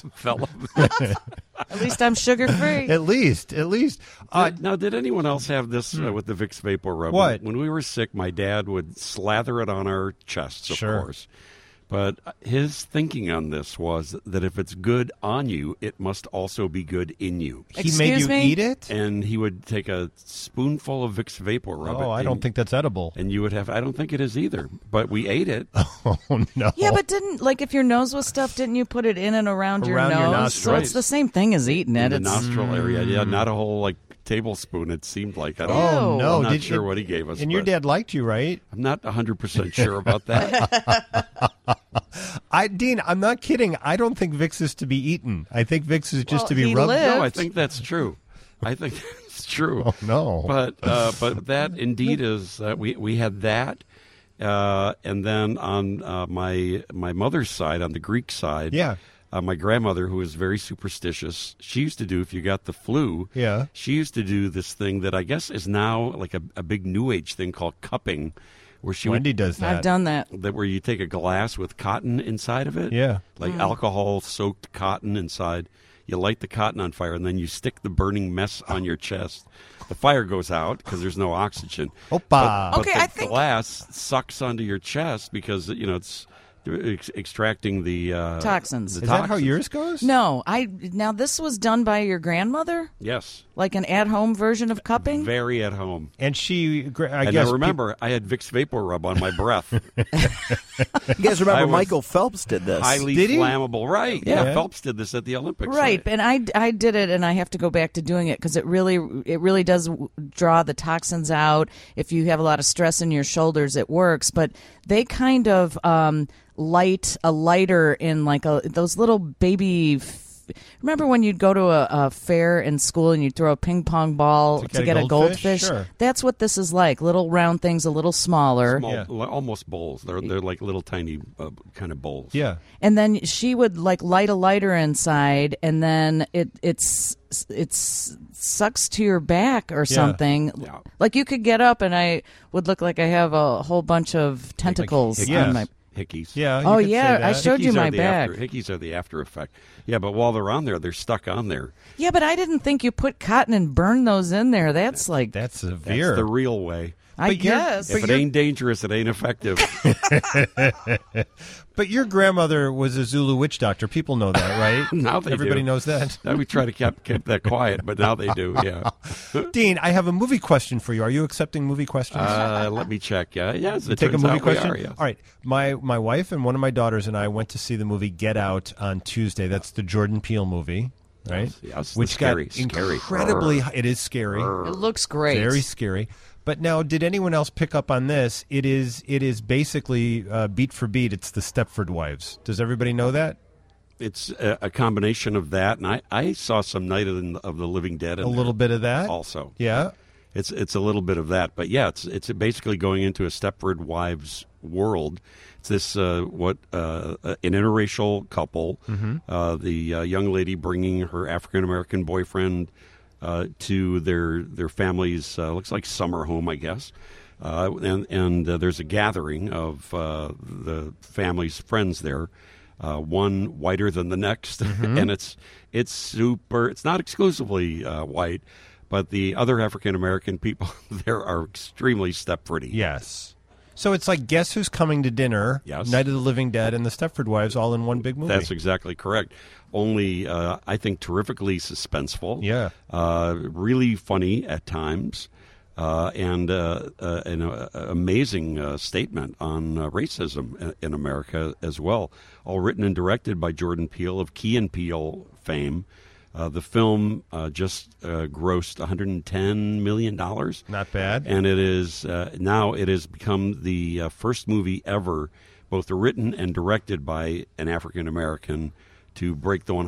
At least I'm sugar-free. At least. Now, did anyone else have this with the Vicks Vapor Rub? What? When we were sick, my dad would slather it on our chests, of course. But his thinking on this was that if it's good on you, it must also be good in you. He made you eat it? And he would take a spoonful of Vicks Vapor Rub. Oh, I don't think that's edible. And you would have, I don't think it is either. But we ate it. Oh, no. Yeah, but if your nose was stuffed, didn't you put it in and around your nose? nostril. So it's the same thing as eating it. In the nostril area. Yeah, not a whole, tablespoon, it seemed like. No. I'm not sure what he gave us. And your dad liked you, right? I'm not 100% sure about that. Dean, I'm not kidding. I don't think Vicks is to be eaten. I think Vicks is just to be rubbed. No, I think that's true. I think that's true. Oh, no. But that indeed is, we had that. And then on my mother's side, on the Greek side, my grandmother, who was very superstitious, she used to do, if you got the flu, she used to do this thing that I guess is now like a big New Age thing called cupping. Where Wendy does that. I've done that. Where you take a glass with cotton inside of it. Yeah. Like alcohol-soaked cotton inside. You light the cotton on fire, and then you stick the burning mess on your chest. The fire goes out because there's no oxygen. Opa. But Okay, the I think- glass sucks onto your chest because it's extracting the Toxins. the Is that how toxins. yours goes? No, now this was done by your grandmother, Yes, like an at-home version of cupping. very at home. And she, I And guess. I remember I had Vicks Vapor Rub on my breath. You guys remember I was Michael Phelps did this? Highly Did he? flammable, right? Yeah. Phelps did this at the Olympics, Right, and I did it, and I have to go back to doing it because it really does draw the toxins out. If you have a lot of stress in your shoulders, it works. But they kind of light a lighter in like those little baby. Remember when you'd go to a fair in school and you'd throw a ping pong ball to get a goldfish? Sure. That's what this is like. Little round things, a little smaller. Almost bowls. They're like little tiny kind of bowls. Yeah. And then she would like light a lighter inside, and then it sucks to your back or something. Yeah. Like you could get up, and I would look like I have a whole bunch of tentacles on my. Hickeys. Yeah. Oh you could yeah, say I that. showed you Hickeys my are the back. Hickeys are the after effect. Yeah, but while they're on there, they're stuck on there. Yeah, but I didn't think you put cotton and burn those in there. That's like That's severe. That's the real way. I guess. If it ain't dangerous, it ain't effective. But your grandmother was a Zulu witch doctor. People know that, right? Now they Everybody do. knows that. Now we try to keep that quiet, but now they do. Yeah. Dean, I have a movie question for you. Are you accepting movie questions? Let me check. Yes, it Take a turns movie out we question. are, yes. All right, my wife and one of my daughters and I went to see the movie Get Out on Tuesday. That's the Jordan Peele movie, right? Yes, which scary, got scary. incredibly. It is scary. It looks great. Very scary. But now, did anyone else pick up on this? It is basically beat for beat. It's the Stepford Wives. Does everybody know that? It's a combination of that, and I saw some Night of the Living Dead. A little bit of that also. Yeah. It's a little bit of that, but yeah, it's basically going into a Stepford Wives world. It's this an interracial couple. Mm-hmm. The young lady bringing her African American boyfriend to their family's looks like summer home, I guess. And there's a gathering of the family's friends there. One whiter than the next, Mm-hmm. and it's super. It's not exclusively white, but the other African American people there are extremely Stepfordy. Yes. So it's like Guess Who's Coming to Dinner, Yes. Night of the Living Dead, and the Stepford Wives all in one big movie. That's exactly correct. Only, I think, terrifically suspenseful. Yeah. Really funny at times, and an amazing statement on racism in America as well. All written and directed by Jordan Peele of Key and Peele fame. The film just grossed $110 million. Not bad. And it is now it has become the first movie ever, both written and directed by an African American, to break the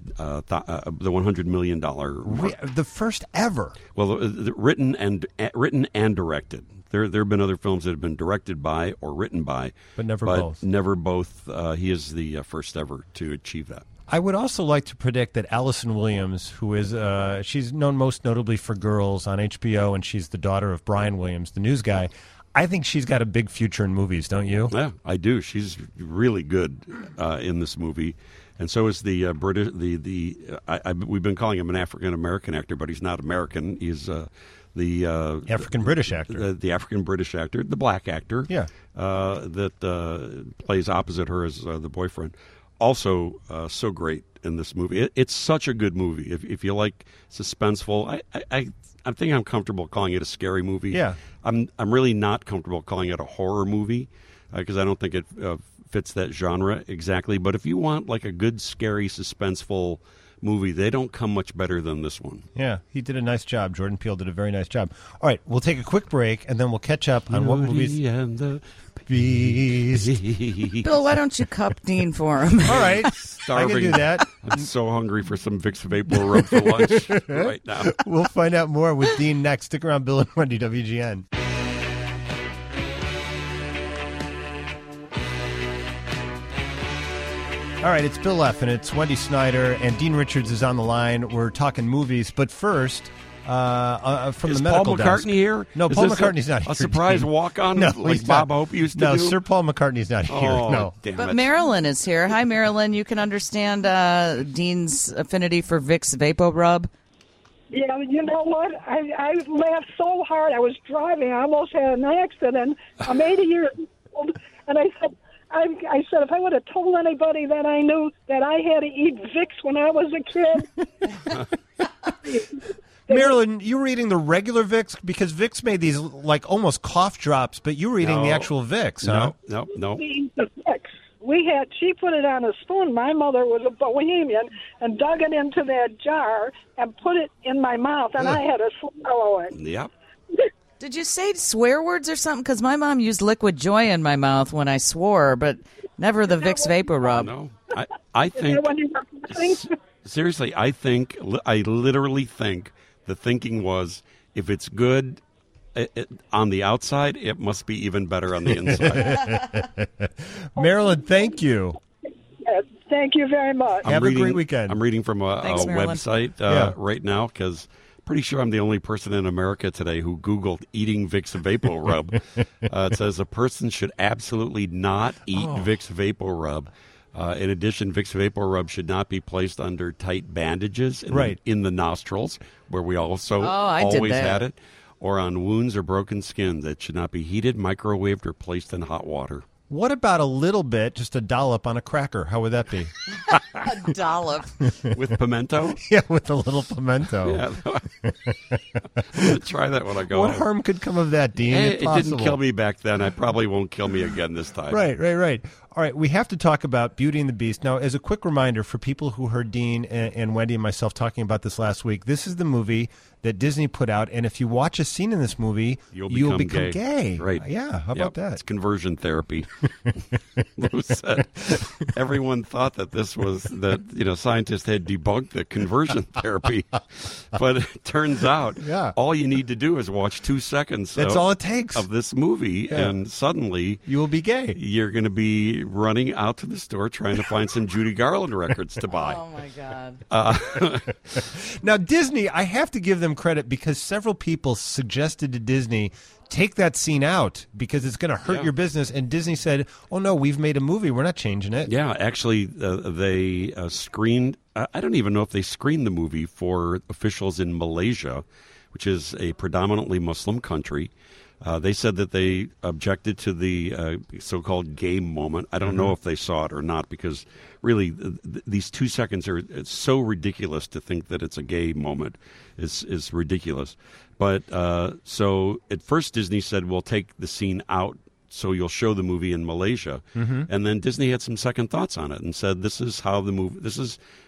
$100 million mark. The first ever. Well, written and directed. There have been other films that have been directed by or written by, But never both. Never both. He is the first ever to achieve that. I would also like to predict that Allison Williams, who is she's known most notably for Girls on HBO, and she's the daughter of Brian Williams, the news guy. I think she's got a big future in movies, don't you? Yeah, I do. She's really good in this movie, and so is the British. We've been calling him an African American actor, but he's not American. He's the African British actor, the African British actor, the black actor, yeah, that plays opposite her as the boyfriend. Also, so great in this movie. It's such a good movie. If you like suspenseful, I think I'm comfortable calling it a scary movie. Yeah, I'm really not comfortable calling it a horror movie because I don't think it fits that genre exactly. But if you want like a good, scary, suspenseful movie, they don't come much better than this one. Yeah, he did a nice job. Jordan Peele did a very nice job. All right, we'll take a quick break, and then we'll catch up on what movies... and the Beast. Bill, why don't you cup Dean for him? All right, Starving. I can do that. I'm so hungry for some Vicks Vapor Rub for lunch right now. We'll find out more with Dean next. Stick around, Bill and Wendy, WGN. All right, it's Bill F. and it's Wendy Snyder, and Dean Richards is on the line. We're talking movies, but first, from Is the medical Paul McCartney desk. here? No, Is Paul this McCartney's not here. A surprise Dean. walk-on No, like he's Bob not. Hope used to No, do? Sir Paul McCartney's not here. Oh, No. damn But it. Marilyn is here. Hi, Marilyn. You can understand Dean's affinity for Vicks Vapor Rub. Yeah, you know what? I laughed so hard. I was driving. I almost had an accident. I'm 80 years old, and I said, if I would have told anybody that I knew that I had to eat Vicks when I was a kid. Marilyn, you were eating the regular Vicks because Vicks made these like almost cough drops, but you were eating the actual Vicks, huh? No. The Vicks. She put it on a spoon. My mother was a Bohemian and dug it into that jar and put it in my mouth, and I had to swallow it. Yep. Did you say swear words or something? Because my mom used liquid joy in my mouth when I swore, but never the Vicks Vapor Rub. No, I think seriously. I literally think the thinking was if it's good on the outside, it must be even better on the inside. Marilyn, thank you. Thank you very much. Have a great weekend. I'm reading from a Thanks, Marilyn. website right now because pretty sure I'm the only person in America today who Googled eating Vicks Vapor Rub. It says a person should absolutely not eat Vicks Vapor Rub. In addition, Vicks Vapor Rub should not be placed under tight bandages in the nostrils, where we also always had it, or on wounds or broken skin that should not be heated, microwaved, or placed in hot water. What about a little bit, just a dollop on a cracker? How would that be? A dollop. With pimento? Yeah, with a little pimento. Yeah. I'm going to try that when I go What home. harm could come of that, Dean? It didn't kill me back then. It probably won't kill me again this time. Right. All right, we have to talk about Beauty and the Beast. Now, as a quick reminder for people who heard Dean and Wendy and myself talking about this last week, this is the movie that Disney put out, and if you watch a scene in this movie, you'll become gay. Right. Yeah, how about that? It's conversion therapy. Lou said everyone thought that this was, scientists had debunked the conversion therapy. But it turns out all you need to do is watch 2 seconds That's all it takes. of this movie, and suddenly you will be gay. You're going to be running out to the store trying to find some Judy Garland records to buy. Oh, my God. Now, Disney, I have to give them credit because several people suggested to Disney, take that scene out because it's going to hurt your business. And Disney said, oh, no, we've made a movie. We're not changing it. Yeah, actually, they screened, I don't even know if they screened the movie for officials in Malaysia, which is a predominantly Muslim country. They said that they objected to the so-called gay moment. I don't know if they saw it or not because really these 2 seconds it's so ridiculous to think that it's a gay moment. Is ridiculous. But so at first Disney said, we'll take the scene out so you'll show the movie in Malaysia. And then Disney had some second thoughts on it and said, this is how the movie, this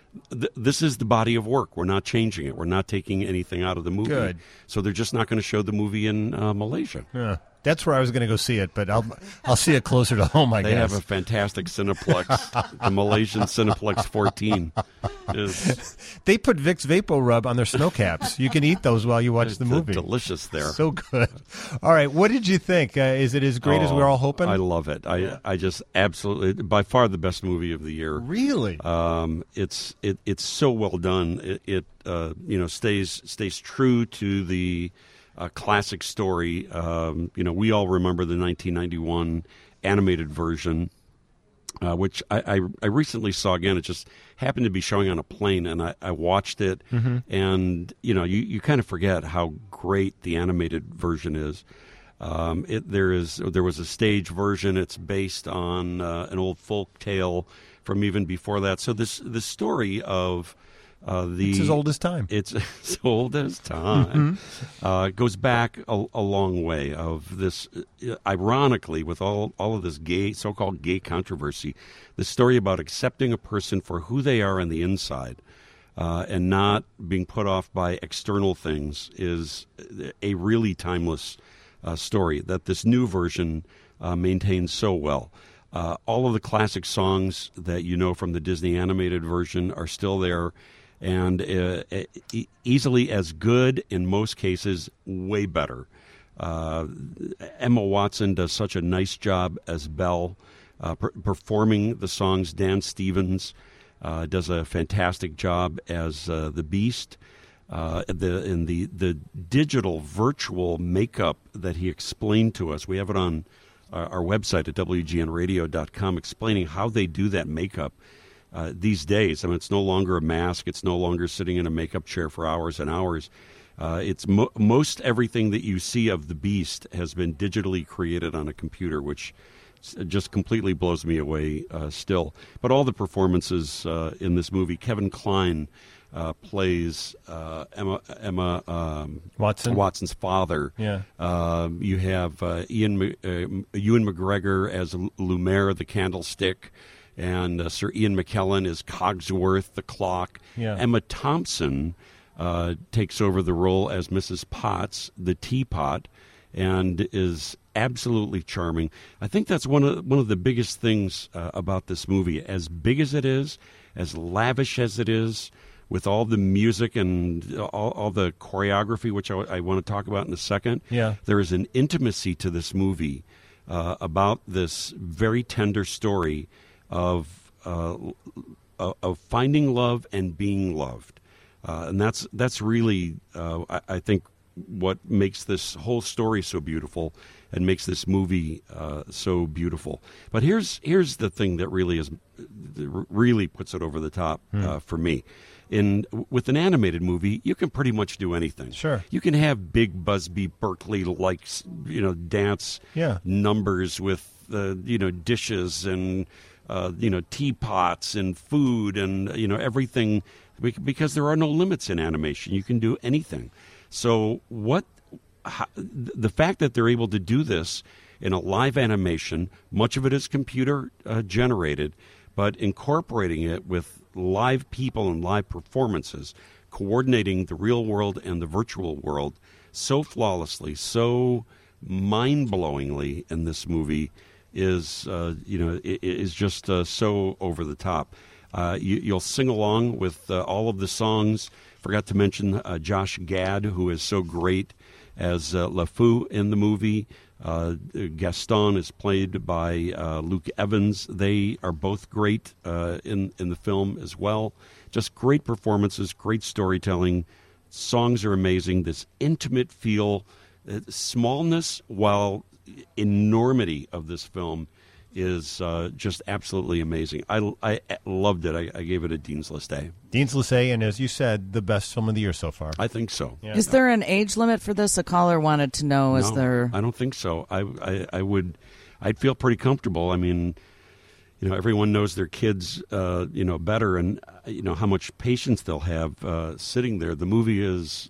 is the body of work. We're not changing it. We're not taking anything out of the movie. Good. So they're just not going to show the movie in Malaysia. Yeah. That's where I was going to go see it, but I'll see it closer to home, I guess. They have a fantastic Cineplex, the Malaysian Cineplex 14. They put Vicks Vapor Rub on their snow caps. You can eat those while you watch the movie. Delicious there. So good. All right, what did you think? Is it as great as we're all hoping? I love it. I just absolutely, by far the best movie of the year. Really? It's so well done. It stays true to the classic story. We all remember the 1991 animated version, which I recently saw again. It just happened to be showing on a plane, and I watched it, and you kind of forget how great the animated version is. There was a stage version. It's based on an old folk tale from even before that. So the story of it's as old as time. It's as old as time. It goes back a long way. Of this, ironically, with all of this so-called gay controversy, the story about accepting a person for who they are on the inside and not being put off by external things is a really timeless story that this new version maintains so well. All of the classic songs that you know from the Disney animated version are still there. And easily as good, in most cases, way better. Emma Watson does such a nice job as Belle, performing the songs. Dan Stevens does a fantastic job as the Beast. the digital virtual makeup that he explained to us. We have it on our website at WGNradio.com, explaining how they do that makeup these days. I mean, it's no longer a mask. It's no longer sitting in a makeup chair for hours and hours. It's most everything that you see of the Beast has been digitally created on a computer, which just completely blows me away still. But all the performances in this movie, Kevin Kline plays Emma Watson's father. Yeah. You have Ewan McGregor as Lumiere, the candlestick, and Sir Ian McKellen is Cogsworth, the clock. Yeah. Emma Thompson takes over the role as Mrs. Potts, the teapot, and is absolutely charming. I think that's one of the biggest things about this movie. As big as it is, as lavish as it is, with all the music and all the choreography, which I want to talk about in a second, there is an intimacy to this movie about this very tender story of finding love and being loved. And that's really, I think, what makes this whole story so beautiful and makes this movie so beautiful. But here's the thing that really puts it over the top for me. With an animated movie, you can pretty much do anything. Sure. You can have Big Busby Berkeley-like, dance numbers with, dishes and, teapots and food and, everything, because there are no limits in animation. You can do anything. So the fact that they're able to do this in a live animation, much of it is computer generated, but incorporating it with live people and live performances, coordinating the real world and the virtual world so flawlessly, so mind-blowingly in this movie is just so over the top. You'll sing along with all of the songs. Forgot to mention Josh Gad, who is so great as LeFou in the movie. Gaston is played by Luke Evans. They are both great in the film as well. Just great performances, great storytelling. Songs are amazing. This intimate feel, smallness while enormity of this film is just absolutely amazing. I loved it. I gave it a Dean's List A. Dean's List A, and as you said, the best film of the year so far. I think so. Yeah. Is there an age limit for this? A caller wanted to know. Is there? I don't think so. I'd feel pretty comfortable. I mean, everyone knows their kids, better, and how much patience they'll have sitting there. The movie is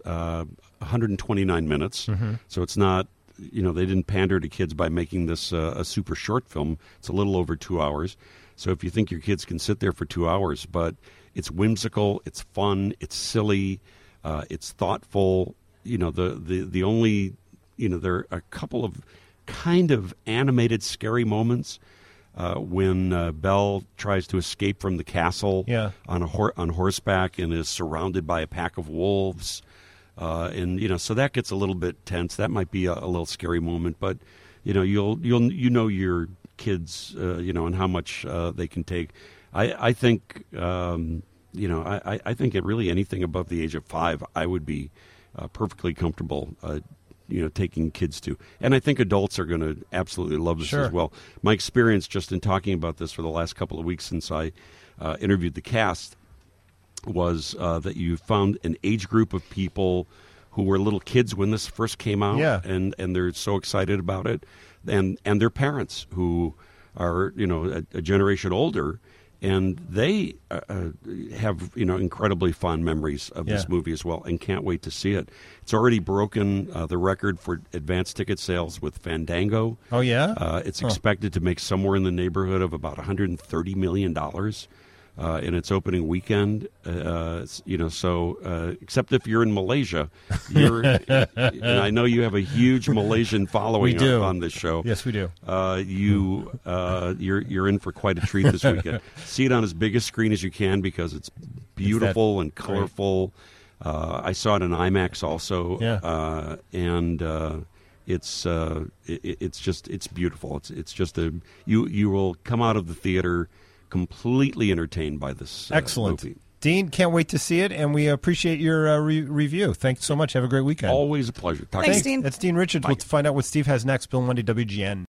129 minutes, so it's not. They didn't pander to kids by making this a super short film. It's a little over 2 hours. So if you think your kids can sit there for 2 hours, but it's whimsical, it's fun, it's silly, it's thoughtful. The only, there are a couple of kind of animated scary moments when Belle tries to escape from the castle on horseback and is surrounded by a pack of wolves. So that gets a little bit tense. That might be a little scary moment, but you'll your kids, and how much they can take. I think I think it really anything above the age of 5, I would be perfectly comfortable. Taking kids to, and I think adults are going to absolutely love this as well. My experience just in talking about this for the last couple of weeks since I interviewed the cast was that you found an age group of people who were little kids when this first came out, and they're so excited about it, and their parents who are a generation older, and they have incredibly fond memories of this movie as well, and can't wait to see it. It's already broken the record for advance ticket sales with Fandango. Oh yeah, it's expected to make somewhere in the neighborhood of about $130 million. In its opening weekend, except if you're in Malaysia, and I know you have a huge Malaysian following on this show. Yes, we do. You're in for quite a treat this weekend. See it on as big a screen as you can because it's beautiful and colorful. I saw it in IMAX also, and it's beautiful. It's just you will come out of the theater completely entertained by this excellent movie. Dean, can't wait to see it, and we appreciate your review. Thanks so much. Have a great weekend. Always a pleasure. Thanks, Dean. That's Dean Richards. Bye. We'll find out what Steve has next. Bill Monday, WGN.